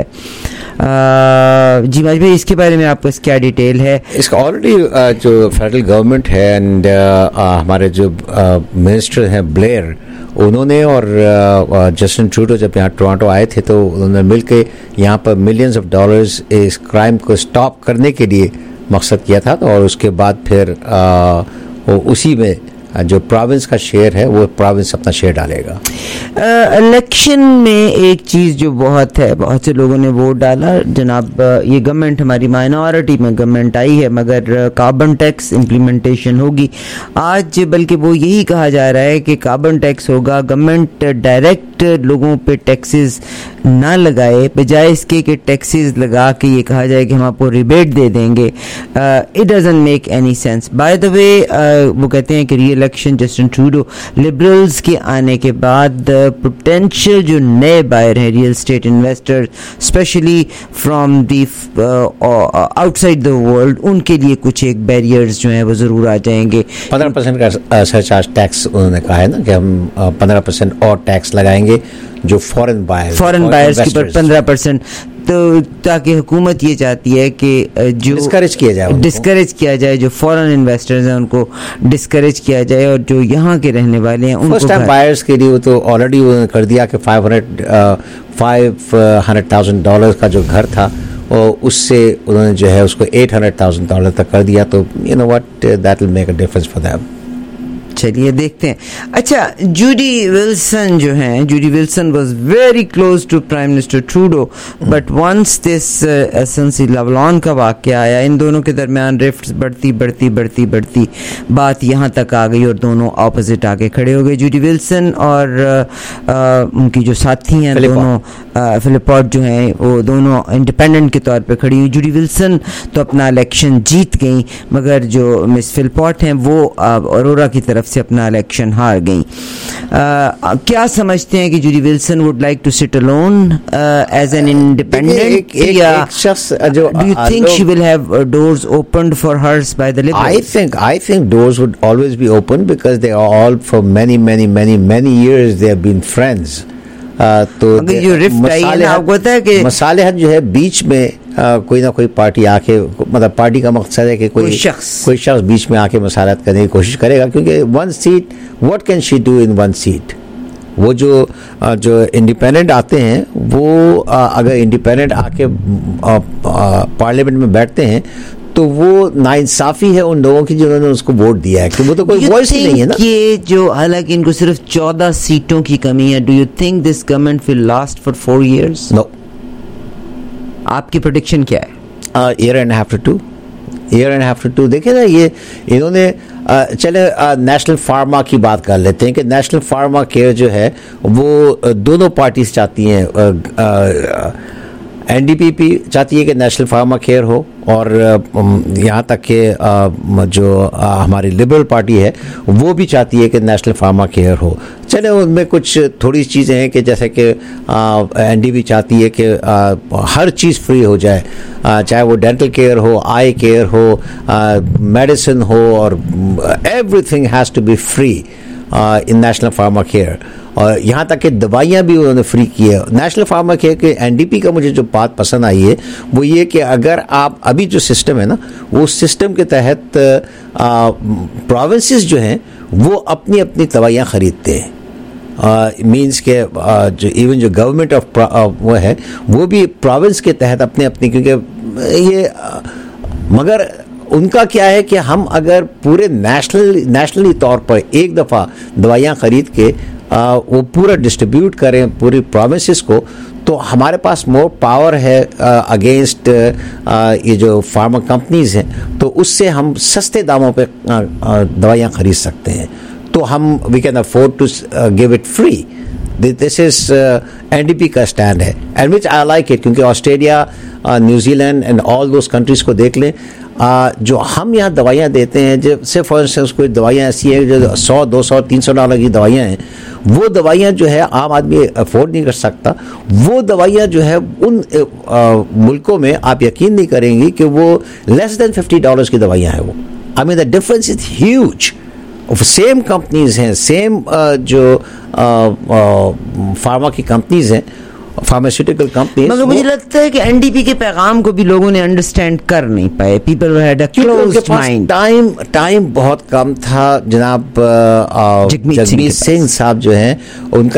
जी माज भाई, इसके बारे में आपको क्या डिटेल है? इसका ऑलरेडी जो फेडरल गवर्नमेंट है एंड हमारे जो मिनिस्टर हैं ब्लेयर, उन्होंने और जस्टिन ट्रूडो जब यहाँ टोरंटो आए थे तो उन्होंने मिलकर यहाँ पर मिलियंस ऑफ डॉलर्स इस क्राइम को स्टॉप करने के लिए मकसद किया था। और उसके बाद फिर उसी में जो प्रोविंस का शेयर है वो प्रोविंस अपना शेयर डालेगा। इलेक्शन में एक चीज़ जो बहुत है, बहुत से लोगों ने वोट डाला जनाब, ये गवर्नमेंट हमारी माइनॉरिटी में गवर्नमेंट आई है, मगर कार्बन टैक्स इम्प्लीमेंटेशन होगी आज। बल्कि वो यही कहा जा रहा है कि कार्बन टैक्स होगा, गवर्नमेंट डायरेक्ट लोगों पे टैक्सेस ना लगाए, बजाय इसके कि टैक्सेस लगा के ये कहा जाए कि हम आपको रिबेट दे देंगे। It doesn't make any sense. By the way, वो कहते हैं कि री-इलेक्शन जस्टिन ट्रूडो, लिबरल्स के आने के बाद पोटेंशियल जो नए बायर हैं, real estate investor, specially from the outside the world, उनके लिए कुछ एक बैरियर्स जो हैं वो ज़रूर आ जाएंगे। 15% का सरचार्ज टैक्स उन्होंने कहा है ना कि हम 15% और टैक्स लगाएंगे जो फॉरेन बायर्स के ऊपर 15%, तो ताकि हुकूमत ये चाहती है कि जो डिस्करेज किया जाए जो फॉरेन इन्वेस्टर्स हैं उनको डिस्करेज किया जाए, और जो यहाँ के रहने वाले हैं उनको फर्स्ट टाइम बायर्स के लिए तो ऑलरेडी उन्होंने कर दिया कि $500,000 का जो घर था और उससे उन्होंने जो है उसको $800,000 तक कर दिया। तो you know what, that will make a difference for them. चलिए देखते हैं। अच्छा, जूडी विल्सन जो हैं, Jody Wilson was very close to prime minister Trudeau, but once this SNC Lavalin का वाकया आया, इन दोनों के दरमियान रिफ्ट्स बढ़ती बात यहाँ तक आ गई और दोनों ऑपोजिट आके खड़े हो गए। जूडी विल्सन और उनकी जो साथी हैं दोनों, फिलिपॉट जो हैं, वो दोनों इंडिपेंडेंट के तौर पे खड़ी हुई। जूडी विल्सन तो अपना इलेक्शन जीत गई, मगर जो मिस फिलिपॉट हैं वो अरोरा की तरफ से अपना इलेक्शन हार गई। क्या समझते हैं कि Jody Wilson would like to sit alone as an independent, या do you think she will have doors opened for hers by the liberals? I think doors would always be open because they are all for many years they have been friends. तो जो rift आई है ना, आपको पता है कि मसालेहत जो है बीच में कोई ना कोई पार्टी आके, मतलब पार्टी का मकसद है कि कोई शख्स बीच में आके मसालत करने की कोशिश करेगा, क्योंकि one seat, what can she do in one seat? वो जो इंडिपेंडेंट आते हैं वो अगर इंडिपेंडेंट आके पार्लियामेंट में बैठते हैं तो वो नाइंसाफी है उन लोगों की जिन्होंने उसको वोट दिया है, कि वो तो कोई वॉइस ही नहीं है ना। ये जो, हालांकि इनको सिर्फ 14 सीटों की कमी है, do you think this government will last for 4 years? No. आपकी प्रेडिक्शन क्या है? year and a half to two। देखिए ना, ये इन्होंने चले नेशनल फार्मा की बात कर लेते हैं कि नेशनल फार्मा केयर जो है वो दोनों पार्टीज चाहती हैं। NDPP चाहती है कि नेशनल फार्मा केयर हो, और यहाँ तक कि जो हमारी लिबरल पार्टी है वो भी चाहती है कि नेशनल फार्मा केयर हो। चले उनमें कुछ थोड़ी चीज़ें हैं कि जैसे कि NDP चाहती है कि हर चीज़ फ्री हो जाए, चाहे वो डेंटल केयर हो, आई केयर हो, मेडिसिन हो, और everything has to be free. ان نیشنل فارما کیئر, اور یہاں تک کہ دوائیاں بھی انہوں نے فری کی ہے. نیشنل فارما کیئر کے NDP کا مجھے جو بات پسند آئی ہے وہ یہ کہ اگر آپ ابھی جو سسٹم ہے نا, وہ سسٹم کے تحت پروونسز جو ہیں وہ اپنی اپنی دوائیاں خریدتے ہیں. مینس کہ جو ایون جو گورنمنٹ آف وہ ہے وہ بھی پروونس کے تحت اپنے اپنی, کیونکہ یہ مگر ان کا کیا ہے کہ ہم اگر پورے نیشنلی طور پر ایک دفعہ دوائیاں خرید کے وہ پورا ڈسٹریبیوٹ کریں پوری پروونسز کو, تو ہمارے پاس مور پاور ہے اگینسٹ یہ جو فارما کمپنیز ہیں, تو اس سے ہم سستے داموں پہ دوائیاں خرید سکتے ہیں. تو ہم we can afford to give it free. This is NDP کا اسٹینڈ ہے, and which I like it, کیونکہ Australia, New Zealand and all those countries کو دیکھ لیں. جو ہم یہاں دوائیاں دیتے ہیں, جیسے فار انسٹنس کوئی دوائیاں ایسی ہیں جو $100, $200, $300 کی دوائیاں ہیں, وہ دوائیاں جو ہے عام آدمی افورڈ نہیں کر سکتا. وہ دوائیاں جو ہے ان ملکوں میں آپ یقین نہیں کریں گی کہ وہ لیس دین $50 کی دوائیاں ہیں. وہ I mean the difference is huge. Same companies ہیں, سیم جو فارما کی کمپنیز ہیں, فارماسیوٹیکل کمپنیز, مگر مجھے لگتا ہے کہ NDP کے پیغام کو بھی لوگوں نے انڈرسٹینڈ کر نہیں پائے. People had a closed mind. Time بہت کم تھا. جناب جگمیت سنگھ صاحب جو ہیں, ان کا